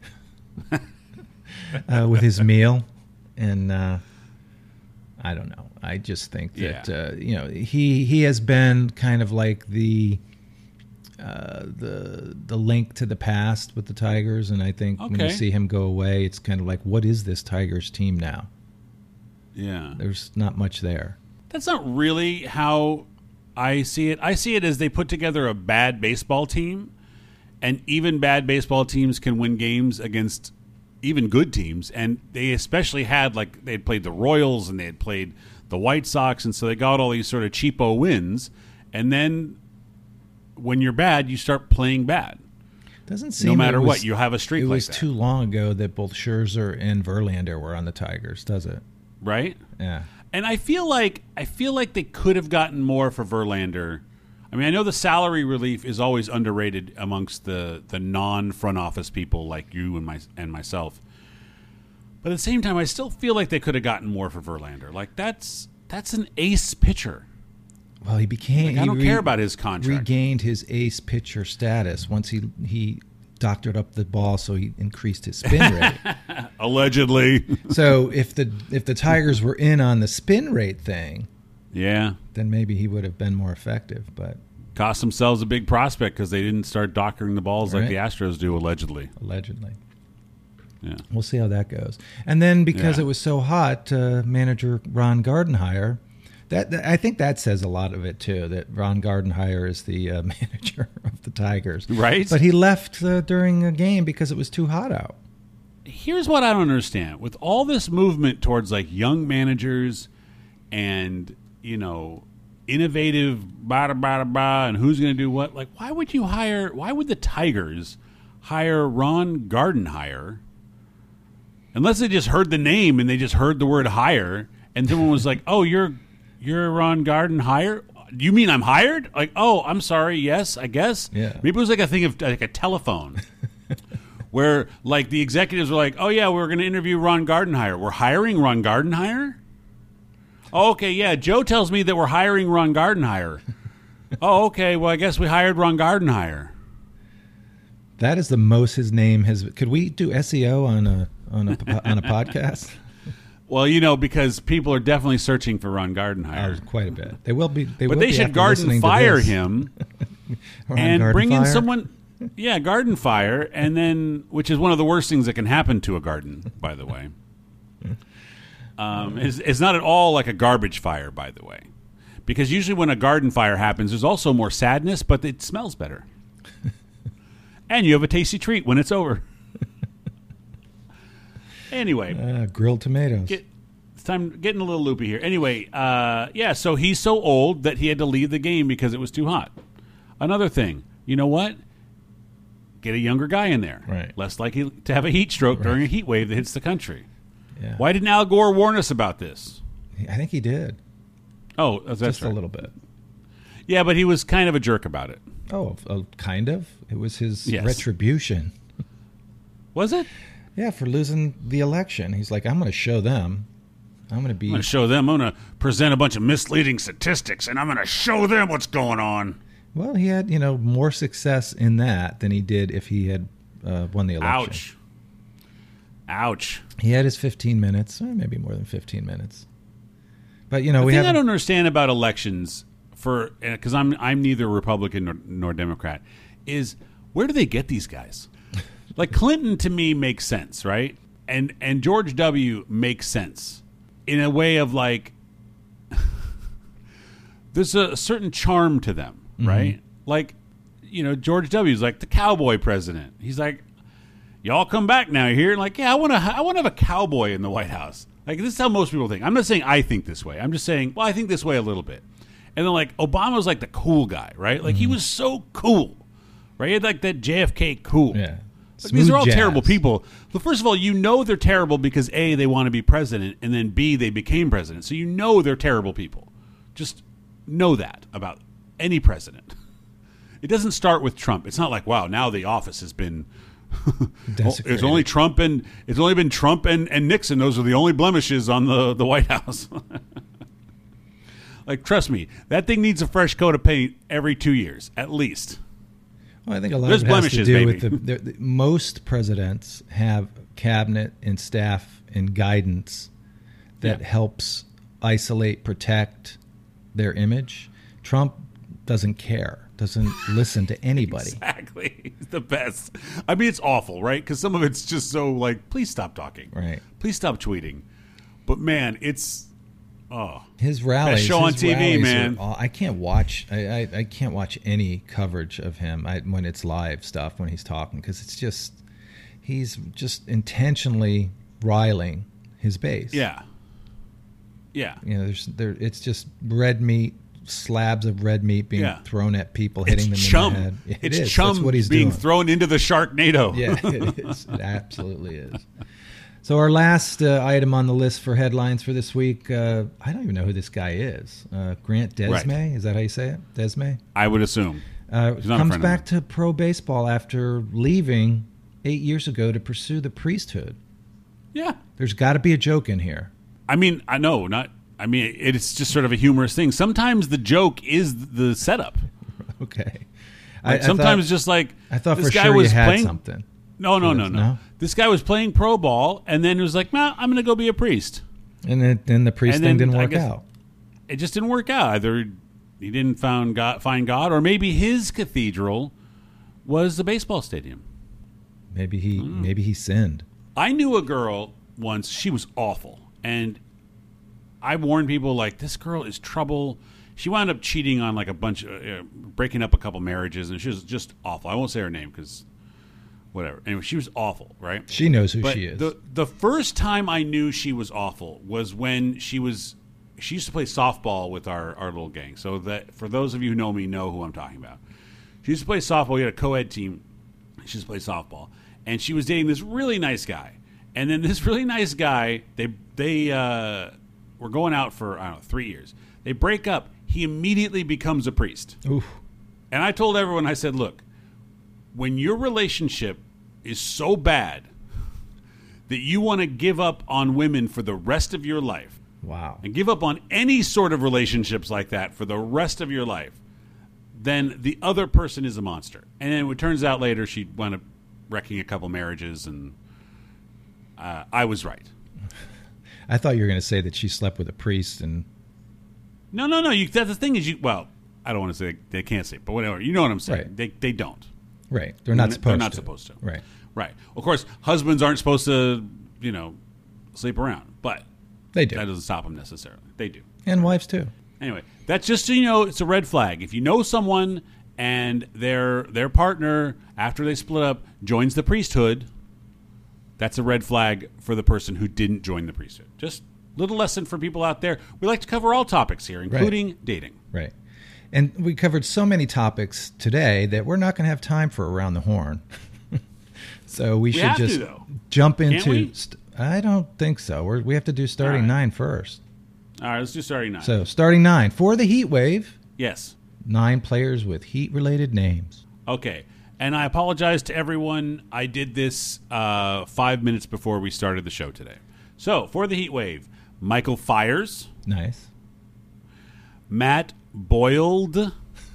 uh, with his meal, and uh, I don't know. I just think that Yeah. uh, you know he he has been kind of like the uh, the the link to the past with the Tigers, and I think when you Okay. see him go away, it's kind of like, what is this Tigers team now? Yeah. There's not much there. That's not really how I see it. I see it as they put together a bad baseball team, and even bad baseball teams can win games against even good teams. And they especially had, like, they had played the Royals and they had played the White Sox, and so they got all these sort of cheapo wins. And then when you're bad, you start playing bad. Doesn't seem no matter was, what, you have a streak it like was that. too long ago that both Scherzer and Verlander were on the Tigers, does it? Right? Yeah. And I feel like I feel like they could have gotten more for Verlander. I mean, I know the salary relief is always underrated amongst the, the non front office people like you and my and myself. But at the same time, I still feel like they could have gotten more for Verlander. Like that's that's an ace pitcher. Well, he became. Like, I don't he care about his contract. Regained his ace pitcher status once he he doctored up the ball, so he increased his spin rate. Allegedly. So if the if the Tigers were in on the spin rate thing, yeah, then maybe he would have been more effective. But cost themselves a big prospect because they didn't start doctoring the balls right. like the Astros do, allegedly. Allegedly. Yeah, we'll see how that goes. And then because yeah. it was so hot, uh, manager Ron Gardenhire. That, that I think that says a lot of it too. That Ron Gardenhire is the uh, manager of the Tigers, right? But he left uh, during a game because it was too hot out. Here's what I don't understand: with all this movement towards like young managers and you know innovative, blah blah blah, and who's going to do what? Like, why would you hire? Why would the Tigers hire Ron Gardenhire? Unless they just heard the name and they just heard the word hire, and someone was like, "Oh, you're." You're Ron Gardenhire? You mean I'm hired? Like, oh, I'm sorry. Yes, I guess. Yeah. Maybe it was like a thing of like a telephone where like the executives were like, oh, yeah, we're going to interview Ron Gardenhire. We're hiring Ron Gardenhire? Oh, okay, yeah. Joe tells me that we're hiring Ron Gardenhire. Oh, okay. Well, I guess we hired Ron Gardenhire. That is the most his name has. Could we do S E O on a on a on a podcast? Well, you know, because people are definitely searching for Ron Gardenhire. Oh, quite a bit. They will be. They but will they be should after garden listening to fire this. him Ron and Garden bring in Fire? someone. Yeah, garden fire, and then which is one of the worst things that can happen to a garden, by the way. Um, it's, it's not at all like a garbage fire, by the way, because usually when a garden fire happens, there's also more sadness, but it smells better, and you have a tasty treat when it's over. Anyway, uh, grilled tomatoes. Get, it's time getting a little loopy here. Anyway, uh, yeah, so he's so old that he had to leave the game because it was too hot. Another thing, you know what? Get a younger guy in there. Right. Less likely to have a heat stroke Right. during a heat wave that hits the country. Yeah. Why didn't Al Gore warn us about this? I think he did. Oh, that's Just right. a little bit. Yeah, but he was kind of a jerk about it. Oh, uh, kind of. It was his Yes. retribution. Was it? Yeah, for losing the election. He's like, I'm going to show them. I'm going to be. I'm going to show them. I'm going to present a bunch of misleading statistics, and I'm going to show them what's going on. Well, he had, you know, more success in that than he did if he had uh, won the election. Ouch. Ouch. He had his fifteen minutes, or maybe more than fifteen minutes. But, you know, The we thing have. I don't understand about elections, for because I'm I'm neither Republican nor, nor Democrat, is where do they get these guys? Like Clinton to me makes sense, right? And and George W. makes sense in a way of like there's a certain charm to them, right? Mm-hmm. Like, you know, George W. is like the cowboy president. He's like, y'all come back now here. Like, yeah, I want to I want to have a cowboy in the White House. Like, this is how most people think. I'm not saying I think this way. I'm just saying, well, I think this way a little bit. And then like Obama was like the cool guy, right? Like mm-hmm. he was so cool, right? He had like that J F K cool. Yeah. Like, these are all jazz. terrible people. Well, first of all, you know they're terrible because A, they want to be president, and then B, they became president. So you know they're terrible people. Just know that about any president. It doesn't start with Trump. It's not like, wow, now the office has been it's only Trump and it's only been Trump and, and Nixon. Those are the only blemishes on the, the White House. Like, trust me, that thing needs a fresh coat of paint every two years, at least. Well, I think a lot There's of it has to do blemishes, with the, the, the most presidents have cabinet and staff and guidance that Yeah. helps isolate, protect their image. Trump doesn't care, doesn't listen to anybody. Exactly. He's the best. I mean, it's awful, right? Because some of it's just so like, please stop talking. Right. Please stop tweeting. but man, it's oh his rallies. Best show on his T V, rallies man. Are, I can't watch. I, I, I can't watch any coverage of him I, when it's live stuff when he's talking because it's just he's just intentionally riling his base. Yeah. Yeah. You know, there's there. It's just red meat, slabs of red meat being Yeah. thrown at people, hitting It's them chum. in the head. Yeah, it it's is. chum That's what he's being doing. thrown into the Sharknado. Yeah, it is. It absolutely is. So our last uh, item on the list for headlines for this week, uh, I don't even know who this guy is. Uh, Grant Desmay, Right. is that how you say it? Desmay? I would assume. Uh, He's not a comes friend of back to pro baseball after leaving eight years ago to pursue the priesthood. Yeah. There's got to be a joke in here. I mean, I know, not. I mean, it's just sort of a humorous thing. Sometimes the joke is the setup. Okay. Like I, sometimes I thought, it's just like I thought this for guy sure was you had playing something. No, no, for no, this, no, no? This guy was playing pro ball, and then he was like, "Nah, I'm going to go be a priest." And then, then the priest And thing then, didn't I work guess- out. It just didn't work out. Either he didn't found God, find God, or maybe his cathedral was the baseball stadium. Maybe he Mm. maybe he sinned. I knew a girl once. She was awful, and I warned people like, "This girl is trouble." She wound up cheating on like a bunch of, uh, breaking up a couple marriages, and she was just awful. I won't say her name because whatever. Anyway, she was awful, right? She knows who But she is. the the first time I knew she was awful was when she was she used to play softball with our, our little gang. So that for those of you who know me know who I'm talking about. She used to play softball. We had a co-ed team. She used to play softball, and she was dating this really nice guy. And then this really nice guy, they they uh, were going out for I don't know three years. They break up. He immediately becomes a priest. Oof. And I told everyone, I said, look, when your relationship is so bad that you want to give up on women for the rest of your life, Wow. and give up on any sort of relationships like that for the rest of your life, then the other person is a monster. And then it turns out later she wound up wrecking a couple marriages, and uh, I was right. I thought you were going to say that she slept with a priest and No, no, no. You, that's the thing is you. Well, I don't want to say they can't say, but whatever. You know what I'm saying? Right. They they don't. right. They're not They're supposed not to. supposed to. Right. Right. Of course, husbands aren't supposed to, you know, sleep around, but They do. that doesn't stop them necessarily. They do. And wives too. Anyway, that's just so you know, it's a red flag. If you know someone and their their partner after they split up joins the priesthood, that's a red flag for the person who didn't join the priesthood. Just little lesson for people out there. We like to cover all topics here, including dating. Right. And we covered so many topics today that we're not going to have time for Around the Horn. so we, We should have to, just though. jump Can't into. we? St- I don't think so. We're, we have to do starting All right. nine first. All right, let's do starting nine. So starting nine for the Heat Wave. Yes. Nine players with Heat-related names. Okay. And I apologize to everyone. I did this uh, five minutes before we started the show today. So, for the Heat Wave, Michael Fires, Nice. Matt Boyled,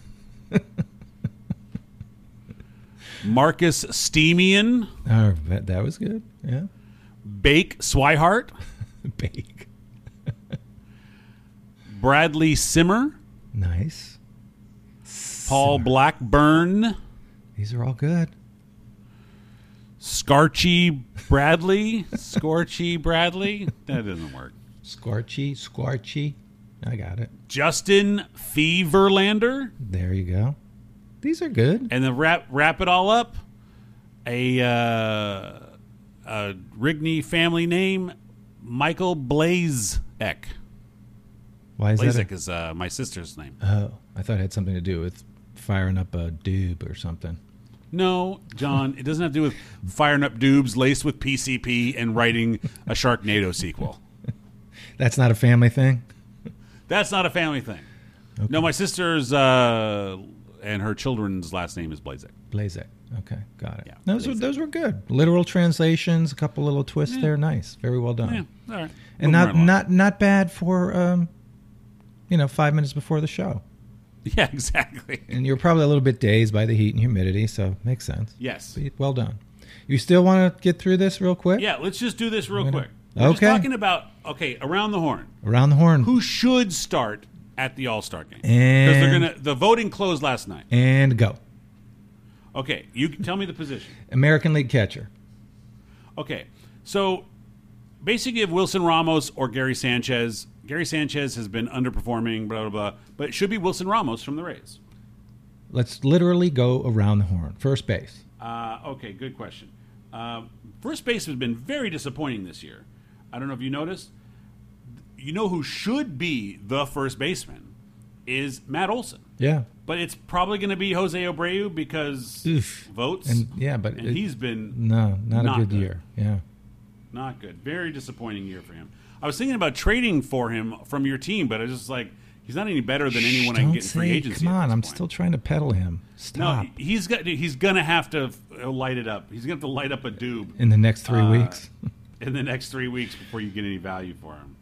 Marcus Steemian, Oh, that, that was good. Yeah. Bake Swihart, Bake. Bradley Simmer, Nice. Paul Blackburn, These are all good. Scarchy Bradley, Scorchy Bradley. That doesn't work. Squarchy, Squarchy. I got it. Justin Feverlander. There you go. These are good. And then wrap wrap it all up, a, uh, a Rigney family name, Michael Blazek. Why is Blazek that? is uh, my sister's name. A, oh, I thought it had something to do with firing up a doob or something. No, John, it doesn't have to do with firing up dubs laced with P C P and writing a Sharknado sequel. That's not a family thing? That's not a family thing. Okay. No, my sister's uh, and her children's last name is Blazek. Blazek. Okay, got it. Yeah, those, were, Blazek. those were good. Literal translations, a couple little twists there. Nice. Very well done. Yeah, all right. And Moving not, right along. not, not bad for, um, you know, five minutes before the show. Yeah, exactly. And you're probably a little bit dazed by the heat and humidity, so makes sense. Yes. But well done. You still want to get through this real quick? Yeah, let's just do this real We're gonna- quick. We're just Okay. talking about, okay, around the horn. Around the horn. Who should start at the All-Star game? Because And- they're gonna. The voting closed last night. And go. Okay, you can tell me the position. American League catcher. Okay, so basically have Wilson Ramos or Gary Sanchez. Gary Sanchez has been underperforming, blah, blah, blah. But it should be Wilson Ramos from the Rays. Let's literally go around the horn. First base. Uh, okay, good question. Uh, first base has been very disappointing this year. I don't know if you noticed. You know who should be the first baseman is Matt Olson. Yeah. But it's probably going to be Jose Abreu because Oof. votes. And yeah, but and it, he's been no, not, not a good, good. year. Yeah. Not good. Very disappointing year for him. I was thinking about trading for him from your team, but I was just like, he's not any better than anyone Shh, I can don't get in free say, agency. Come at on, this I'm point. still trying to peddle him. Stop. No, he's got. He's gonna have to uh, light it up. He's gonna have to light up a doob In the next three uh, weeks. in the next three weeks before you get any value for him.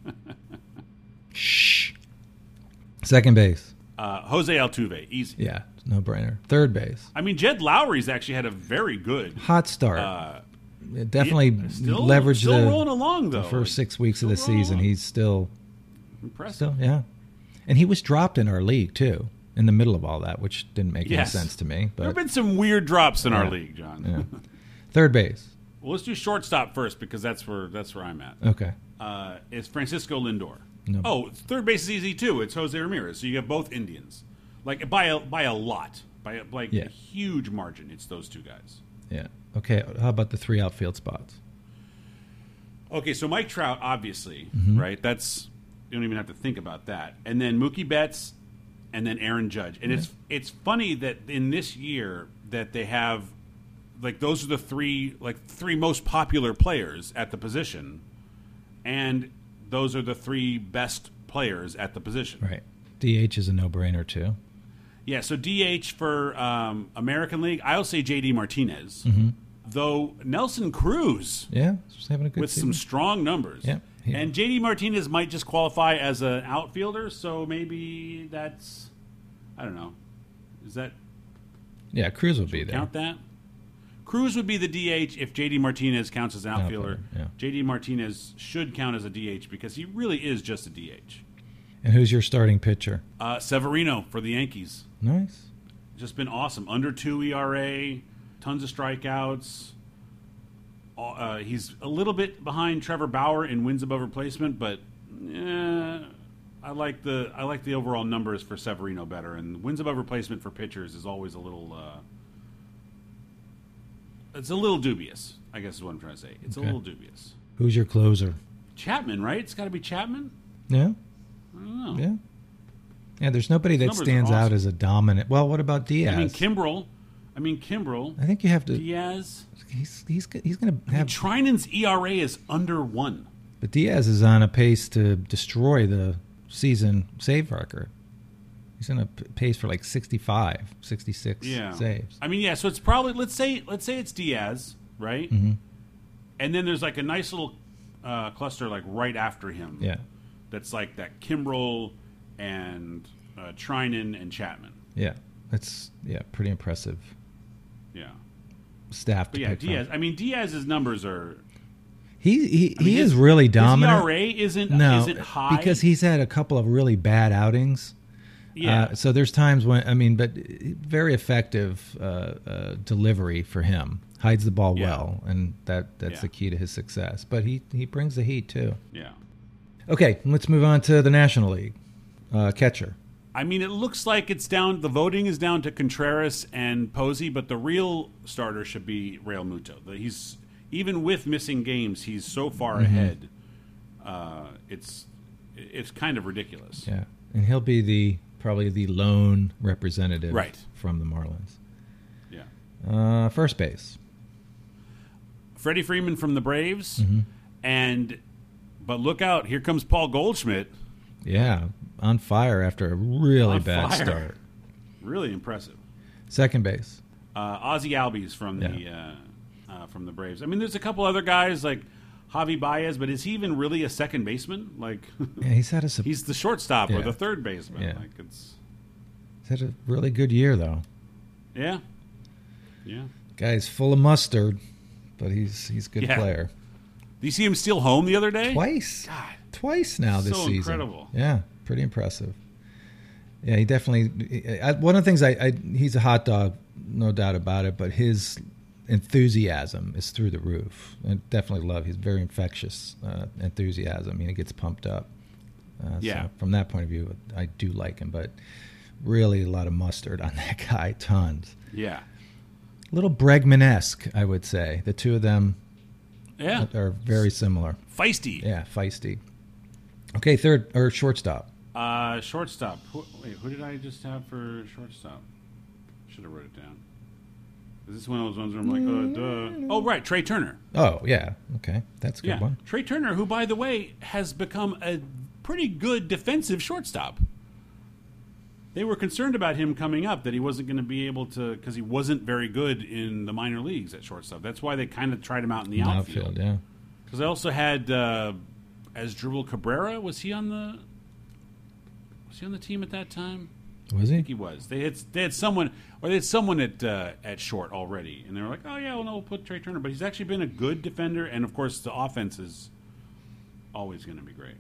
Shh. Second base. Uh, Jose Altuve, easy. Yeah, no brainer. Third base. I mean, Jed Lowry's actually had a very good. Hot start. Uh, It definitely yeah, still, leveraged still the, rolling along though. the first six weeks of the Still rolling season. along. He's still, Impressive. still, yeah. And he was dropped in our league, too, in the middle of all that, which didn't make Yes. any sense to me. There have But been some weird drops in Yeah. our league, John. yeah. Third base. Well, let's do shortstop first because that's where that's where I'm at. Okay. Uh, it's Francisco Lindor. No. Oh, third base is easy too. It's Jose Ramirez. So you have both Indians, like by a by a lot, by a, like Yeah. a huge margin. It's those two guys. Yeah. Okay. How about the three outfield spots? Okay, so Mike Trout, obviously, Mm-hmm. right? That's you don't even have to think about that. And then Mookie Betts, and then Aaron Judge. And it's it's funny that in this year that they have like those are the three like three most popular players at the position, and those are the three best players at the position. Right. D H is a no-brainer, too. Yeah, so D H for um, American League, I'll say J D Martinez. Mm-hmm. Though Nelson Cruz Yeah, he's having a good with season. some strong numbers. Yeah, he- And J D Martinez might just qualify as an outfielder, so maybe that's I don't know. Is that Yeah, Cruz will be there. count that? Cruz would be the D H if J D Martinez counts as an outfielder. Outfielder, yeah. J D Martinez should count as a D H because he really is just a D H. And who's your starting pitcher? Uh, Severino for the Yankees. Nice. Just been awesome. Under two E R A, tons of strikeouts. Uh, he's a little bit behind Trevor Bauer in wins above replacement, but eh, I like the I like the overall numbers for Severino better. And wins above replacement for pitchers is always a little. Uh, it's a little dubious, I guess is what I'm trying to say. It's Okay. a little dubious. Who's your closer? Chapman, right? It's got to be Chapman. Yeah. I don't know. Yeah. Yeah, there's nobody that numbers are stands out awesome. as a dominant. Well, what about Diaz? I mean Kimbrel. I mean Kimbrel. I think you have to. Diaz. He's he's he's going to I mean, have. Trinan's E R A is under one. But Diaz is on a pace to destroy the season save record. He's on a p- pace for like sixty-five, sixty-six Yeah. saves. I mean, yeah. So it's probably let's say let's say it's Diaz, right? Mm-hmm. And then there's like a nice little uh, cluster like right after him. Yeah. That's like that Kimbrel and uh, Trinan and Chapman. Yeah. That's yeah, pretty impressive Yeah. staff But to yeah, pick Diaz. from. I mean, Diaz's numbers are. He he, I mean, he his- is really His dominant. E R A isn't no, isn't high because he's had a couple of really bad outings. Yeah. Uh, so there's times when I mean, but very effective uh, uh, delivery for him. Hides the ball Yeah. well, and that that's Yeah. the key to his success. But he he brings the heat too. yeah. Okay, let's move on to the National League uh, catcher. I mean, it looks like it's down. The voting is down to Contreras and Posey, but the real starter should be Real Muto. The- He's even with missing games, he's so far Mm-hmm. ahead. Uh, it's it's kind of ridiculous. Yeah, and he'll be the probably the lone representative Right. from the Marlins. Yeah. Uh, first base. Freddie Freeman from the Braves, Mm-hmm. and but look out! Here comes Paul Goldschmidt. Yeah, on fire after a really On bad fire. start. Really impressive. Second base. Uh, Ozzie Albies from the Yeah. uh, uh, from the Braves. I mean, there's a couple other guys like Javi Baez, but is he even really a second baseman? Like, Yeah, he's had a sup- he's the shortstop or Yeah. the third baseman. Yeah. Like, it's he's had a really good year though. yeah, yeah. Guy's full of mustard, but he's he's a good Yeah. player. Do you see him steal home the other day? Twice, God, twice now this so season. incredible. Yeah, pretty impressive. Yeah, he definitely. I, one of the things I, I he's a hot dog, no doubt about it. But his enthusiasm is through the roof. I definitely love. He's very infectious uh, enthusiasm. You know, gets pumped up. Uh, Yeah. So from that point of view, I do like him, but really a lot of mustard on that guy, tons. Yeah. A little Bregman-esque, I would say. The two of them Yeah. are very similar. Feisty. Yeah, feisty. Okay, third or shortstop. Uh, shortstop. Who, wait, who did I just have for shortstop? Should have wrote it down. Is this one of those ones where I'm like, uh, duh. Oh, right, Trey Turner. Oh, yeah. Okay, that's a good Yeah, one. Trey Turner, who, by the way, has become a pretty good defensive shortstop. They were concerned about him coming up, that he wasn't going to be able to, because he wasn't very good in the minor leagues at shortstop. That's why they kind of tried him out in the In the outfield. outfield, yeah. Because I also had uh, Asdrubal Cabrera. Was he on the? Was he on the team at that time? Was I he? think he was. They had they had someone, or they had someone at uh, at short already, and they were like, "Oh yeah, well no, we'll put Trey Turner." But he's actually been a good defender, and of course the offense is always going to be great.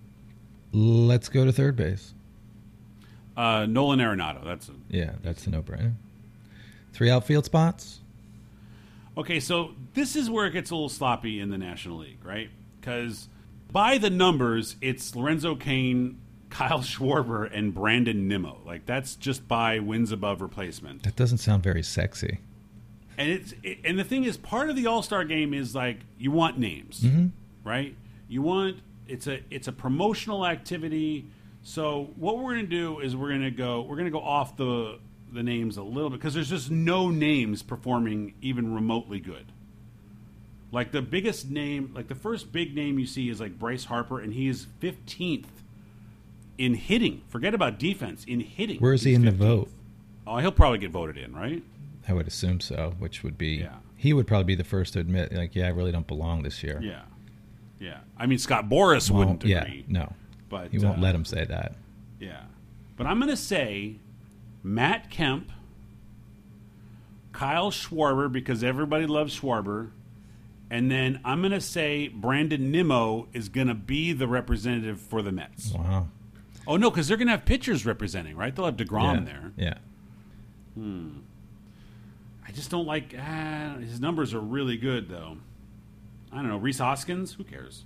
Let's go to third base. Uh, Nolan Arenado. That's a, Yeah, that's a no-brainer. Three outfield spots. okay. So this is where it gets a little sloppy in the National League, right? Because by the numbers, it's Lorenzo Cain, Kyle Schwarber, and Brandon Nimmo. Like that's just by wins above replacement. That doesn't sound very sexy. And it's it, and the thing is, part of the All Star game is like you want names, right? You want it's a it's a promotional activity. So what we're going to do is we're going to go we're going to go off the the names a little bit because there's just no names performing even remotely good. Like the biggest name, like the first big name you see is like Bryce Harper, and he is fifteenth in hitting. Forget about defense. In hitting, Where is he he's in the fifteenth. vote? Oh, he'll probably get voted in, right? I would assume so, which would be Yeah. he would probably be the first to admit, like, yeah, I really don't belong this year. Yeah, yeah. I mean, Scott Boras Won't- wouldn't yeah, agree, no, but he won't uh, let him say that. Yeah, but I'm going to say Matt Kemp, Kyle Schwarber, because everybody loves Schwarber, and then I'm going to say Brandon Nimmo is going to be the representative for the Mets. Wow. Oh no, because they're going to have pitchers representing, right? They'll have DeGrom yeah. there. Yeah. I just don't like ah, his numbers are really good though. I don't know, Rhys Hoskins. Who cares?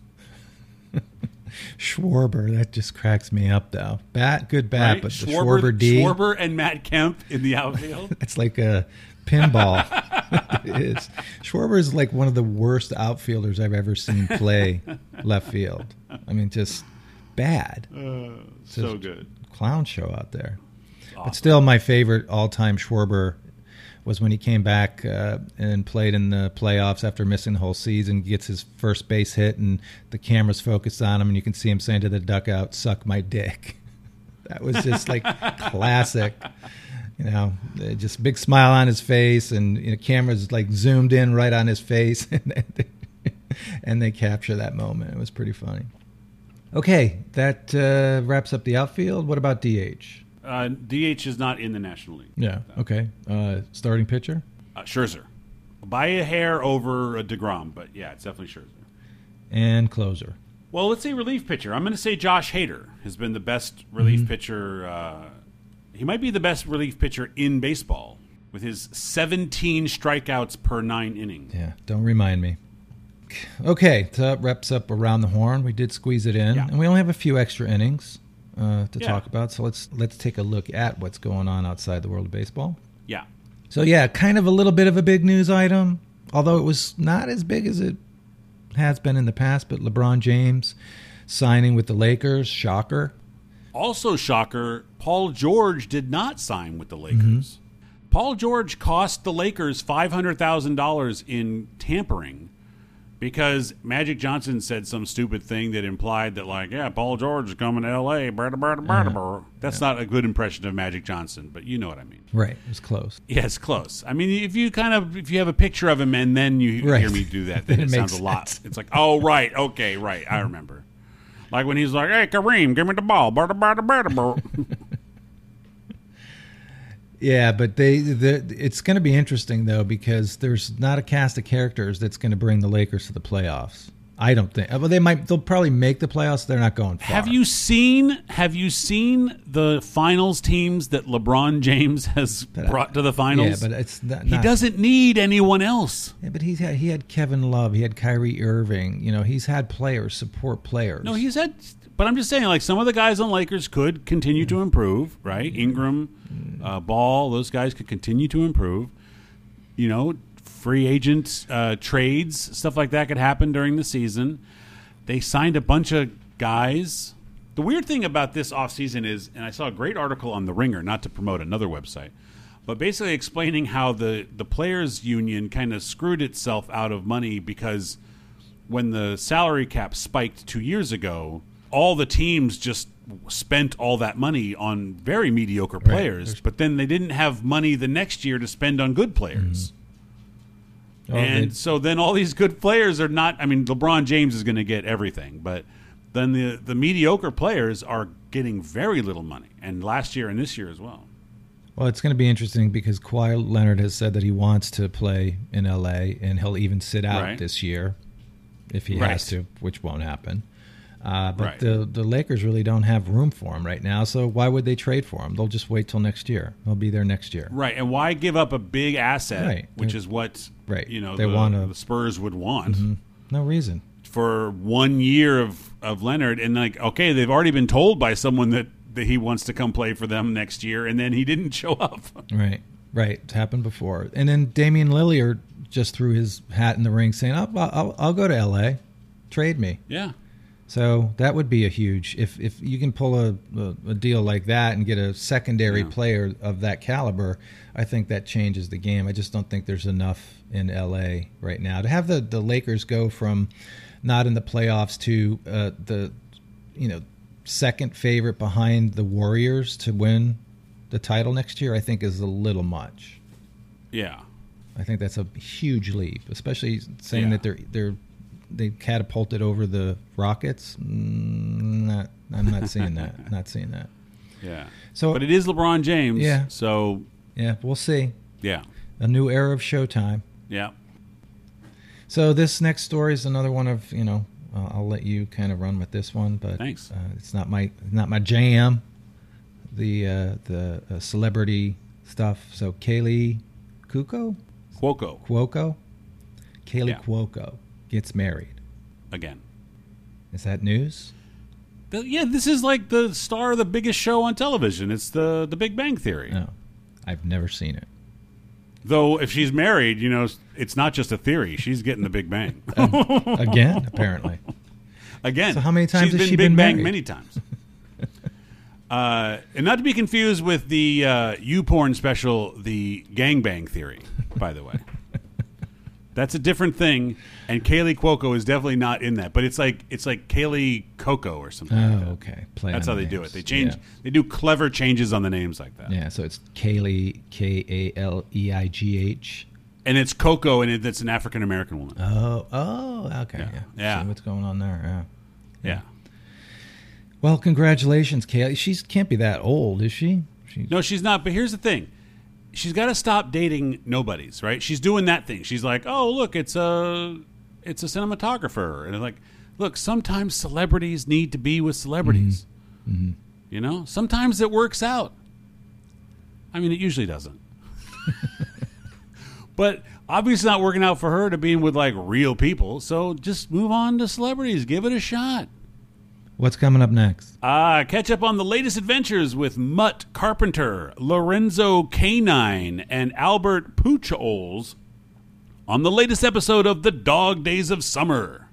Schwarber, that just cracks me up, though. Bat, good bat, Right? but the Schwarber, Schwarber D, Schwarber and Matt Kemp in the outfield. it's like a pinball. It is. Schwarber is like one of the worst outfielders I've ever seen play left field. I mean, just bad. Uh, so Just good. Clown show out there. Awesome. But still, my favorite all-time Schwarber was when he came back uh, and played in the playoffs after missing the whole season, gets his first base hit, and the camera's focused on him, and you can see him saying to the dugout, "Suck my dick." That was just like classic. You know, uh, just big smile on his face, and you know, camera's like zoomed in right on his face, and and they capture that moment. It was pretty funny. Okay, that uh, wraps up the outfield. What about D H? Uh, D H is not in the National League. Yeah. Okay. Uh, starting pitcher. Uh, Scherzer. By a hair over a DeGrom, but yeah, it's definitely Scherzer. And closer. Well, let's say relief pitcher. I'm going to say Josh Hader has been the best relief Mm-hmm. pitcher. Uh, he might be the best relief pitcher in baseball with his seventeen strikeouts per nine innings. Yeah. Don't remind me. Okay. So that wraps up around the horn. We did squeeze it in, Yeah. and we only have a few extra innings uh, to Yeah. talk about. So let's let's take a look at what's going on outside the world of baseball. Yeah. So yeah, kind of a little bit of a big news item, although it was not as big as it has been in the past. But LeBron James signing with the Lakers, shocker. Also, shocker, Paul George did not sign with the Lakers. Mm-hmm. Paul George cost the Lakers five hundred thousand dollars in tampering because Magic Johnson said some stupid thing that implied that, like, yeah, Paul George is coming to L A. Blah, blah, blah, blah, blah. That's not a good impression of Magic Johnson, but you know what I mean. Right, it was close. Yeah, it's close. I mean, if you kind of, if you have a picture of him and then you Right. hear me do that, then It it, makes sounds a lot. sense. It's like, oh, right, okay, right, I remember. Like when he's like, hey, Kareem, give me the ball. Blah, blah, blah, blah, blah. Yeah, but they, the, it's going to be interesting though because there's not a cast of characters that's going to bring the Lakers to the playoffs. I don't think. Well, they might. They'll probably make the playoffs. They're not going far. Have you seen? Have you seen the finals teams that LeBron James has But I- brought to the finals? Yeah, but it's not. he not- doesn't need anyone else. Yeah, but he's had, he had Kevin Love. He had Kyrie Irving. You know, he's had players support players. No, he's had. But I'm just saying, like some of the guys on Lakers could continue to improve, right? Ingram, uh, Ball, those guys could continue to improve. You know, free agent uh, trades, stuff like that could happen during the season. They signed a bunch of guys. The weird thing about this offseason is, and I saw a great article on The Ringer, not to promote another website, but basically explaining how the, the players' union kind of screwed itself out of money because when the salary cap spiked two years ago, all the teams just spent all that money on very mediocre players, right. But then they didn't have money the next year to spend on good players. Mm-hmm. Oh, and they... so then all these good players are not, I mean, LeBron James is going to get everything, but then the, the mediocre players are getting very little money, and last year and this year as well. Well, it's going to be interesting because Kawhi Leonard has said that he wants to play in L A, and he'll even sit out right. this year if he right. has to, which won't happen. Uh, but right. the the Lakers really don't have room for him right now, so why would they trade for him? They'll just wait till next year. They'll be there next year. Right, and why give up a big asset, right. which They're, is what right. you know they the, wanna, the Spurs would want. Mm-hmm. No reason. For one year of, of Leonard, and like, okay, they've already been told by someone that, that he wants to come play for them next year, and then he didn't show up. Right, right. It's happened before. And then Damian Lillard just threw his hat in the ring saying, I'll, I'll, I'll go to L A. Trade me. Yeah. So that would be a huge, if if you can pull a, a, a deal like that and get a secondary yeah. player of that caliber, I think that changes the game. I just don't think there's enough in L A right now. To have the, the Lakers go from not in the playoffs to uh, the, you know, second favorite behind the Warriors to win the title next year, I think is a little much. Yeah. I think that's a huge leap, especially saying yeah. that they're they're they catapulted over the Rockets. Mm, not, I'm not seeing that. Not seeing that. Yeah. So, but it is LeBron James. Yeah. So. Yeah, we'll see. Yeah. A new era of Showtime. Yeah. So this next story is another one of, you know, uh, I'll let you kind of run with this one, but thanks. Uh, it's not my not my jam. The uh, the uh, celebrity stuff. So Kaylee Cuoco, Cuoco, Cuoco, Kaylee yeah. Cuoco gets married again. Is that news? The, yeah, this is like the star of the biggest show on television. It's the the Big Bang Theory. No, I've never seen it. Though if she's married, you know, it's not just a theory. She's getting the Big Bang. um, again, apparently. Again. So how many times she's has been she Big been Bang married? many times. uh, and not to be confused with the uh, YouPorn special, The Gangbang Theory, by the way. That's a different thing, and Kaylee Cuoco is definitely not in that. But it's like it's like Kaylee Coco or something. Oh, like that. okay. Play That's on how they names. do it. They change. Yeah. They do clever changes on the names like that. Yeah, so it's Kaylee, K A L E I G H. And it's Coco, and it, it's an African American woman. Oh, oh, okay. Yeah. Yeah. Yeah. See what's going on there? Yeah. Yeah. Well, congratulations, Kaylee. She can't be that old, is she? She No, she's not. But here's the thing. She's got to stop dating nobodies, right? She's doing that thing. She's like, oh, look, it's a, it's a cinematographer. And it's like, look, sometimes celebrities need to be with celebrities. Mm-hmm. Mm-hmm. You know? Sometimes it works out. I mean, it usually doesn't. But obviously not working out for her to being with, like, real people. So just move on to celebrities. Give it a shot. What's coming up next? Uh, catch up on the latest adventures with Mutt Carpenter, Lorenzo Canine, and Albert Pujols on the latest episode of The Dog Days of Summer.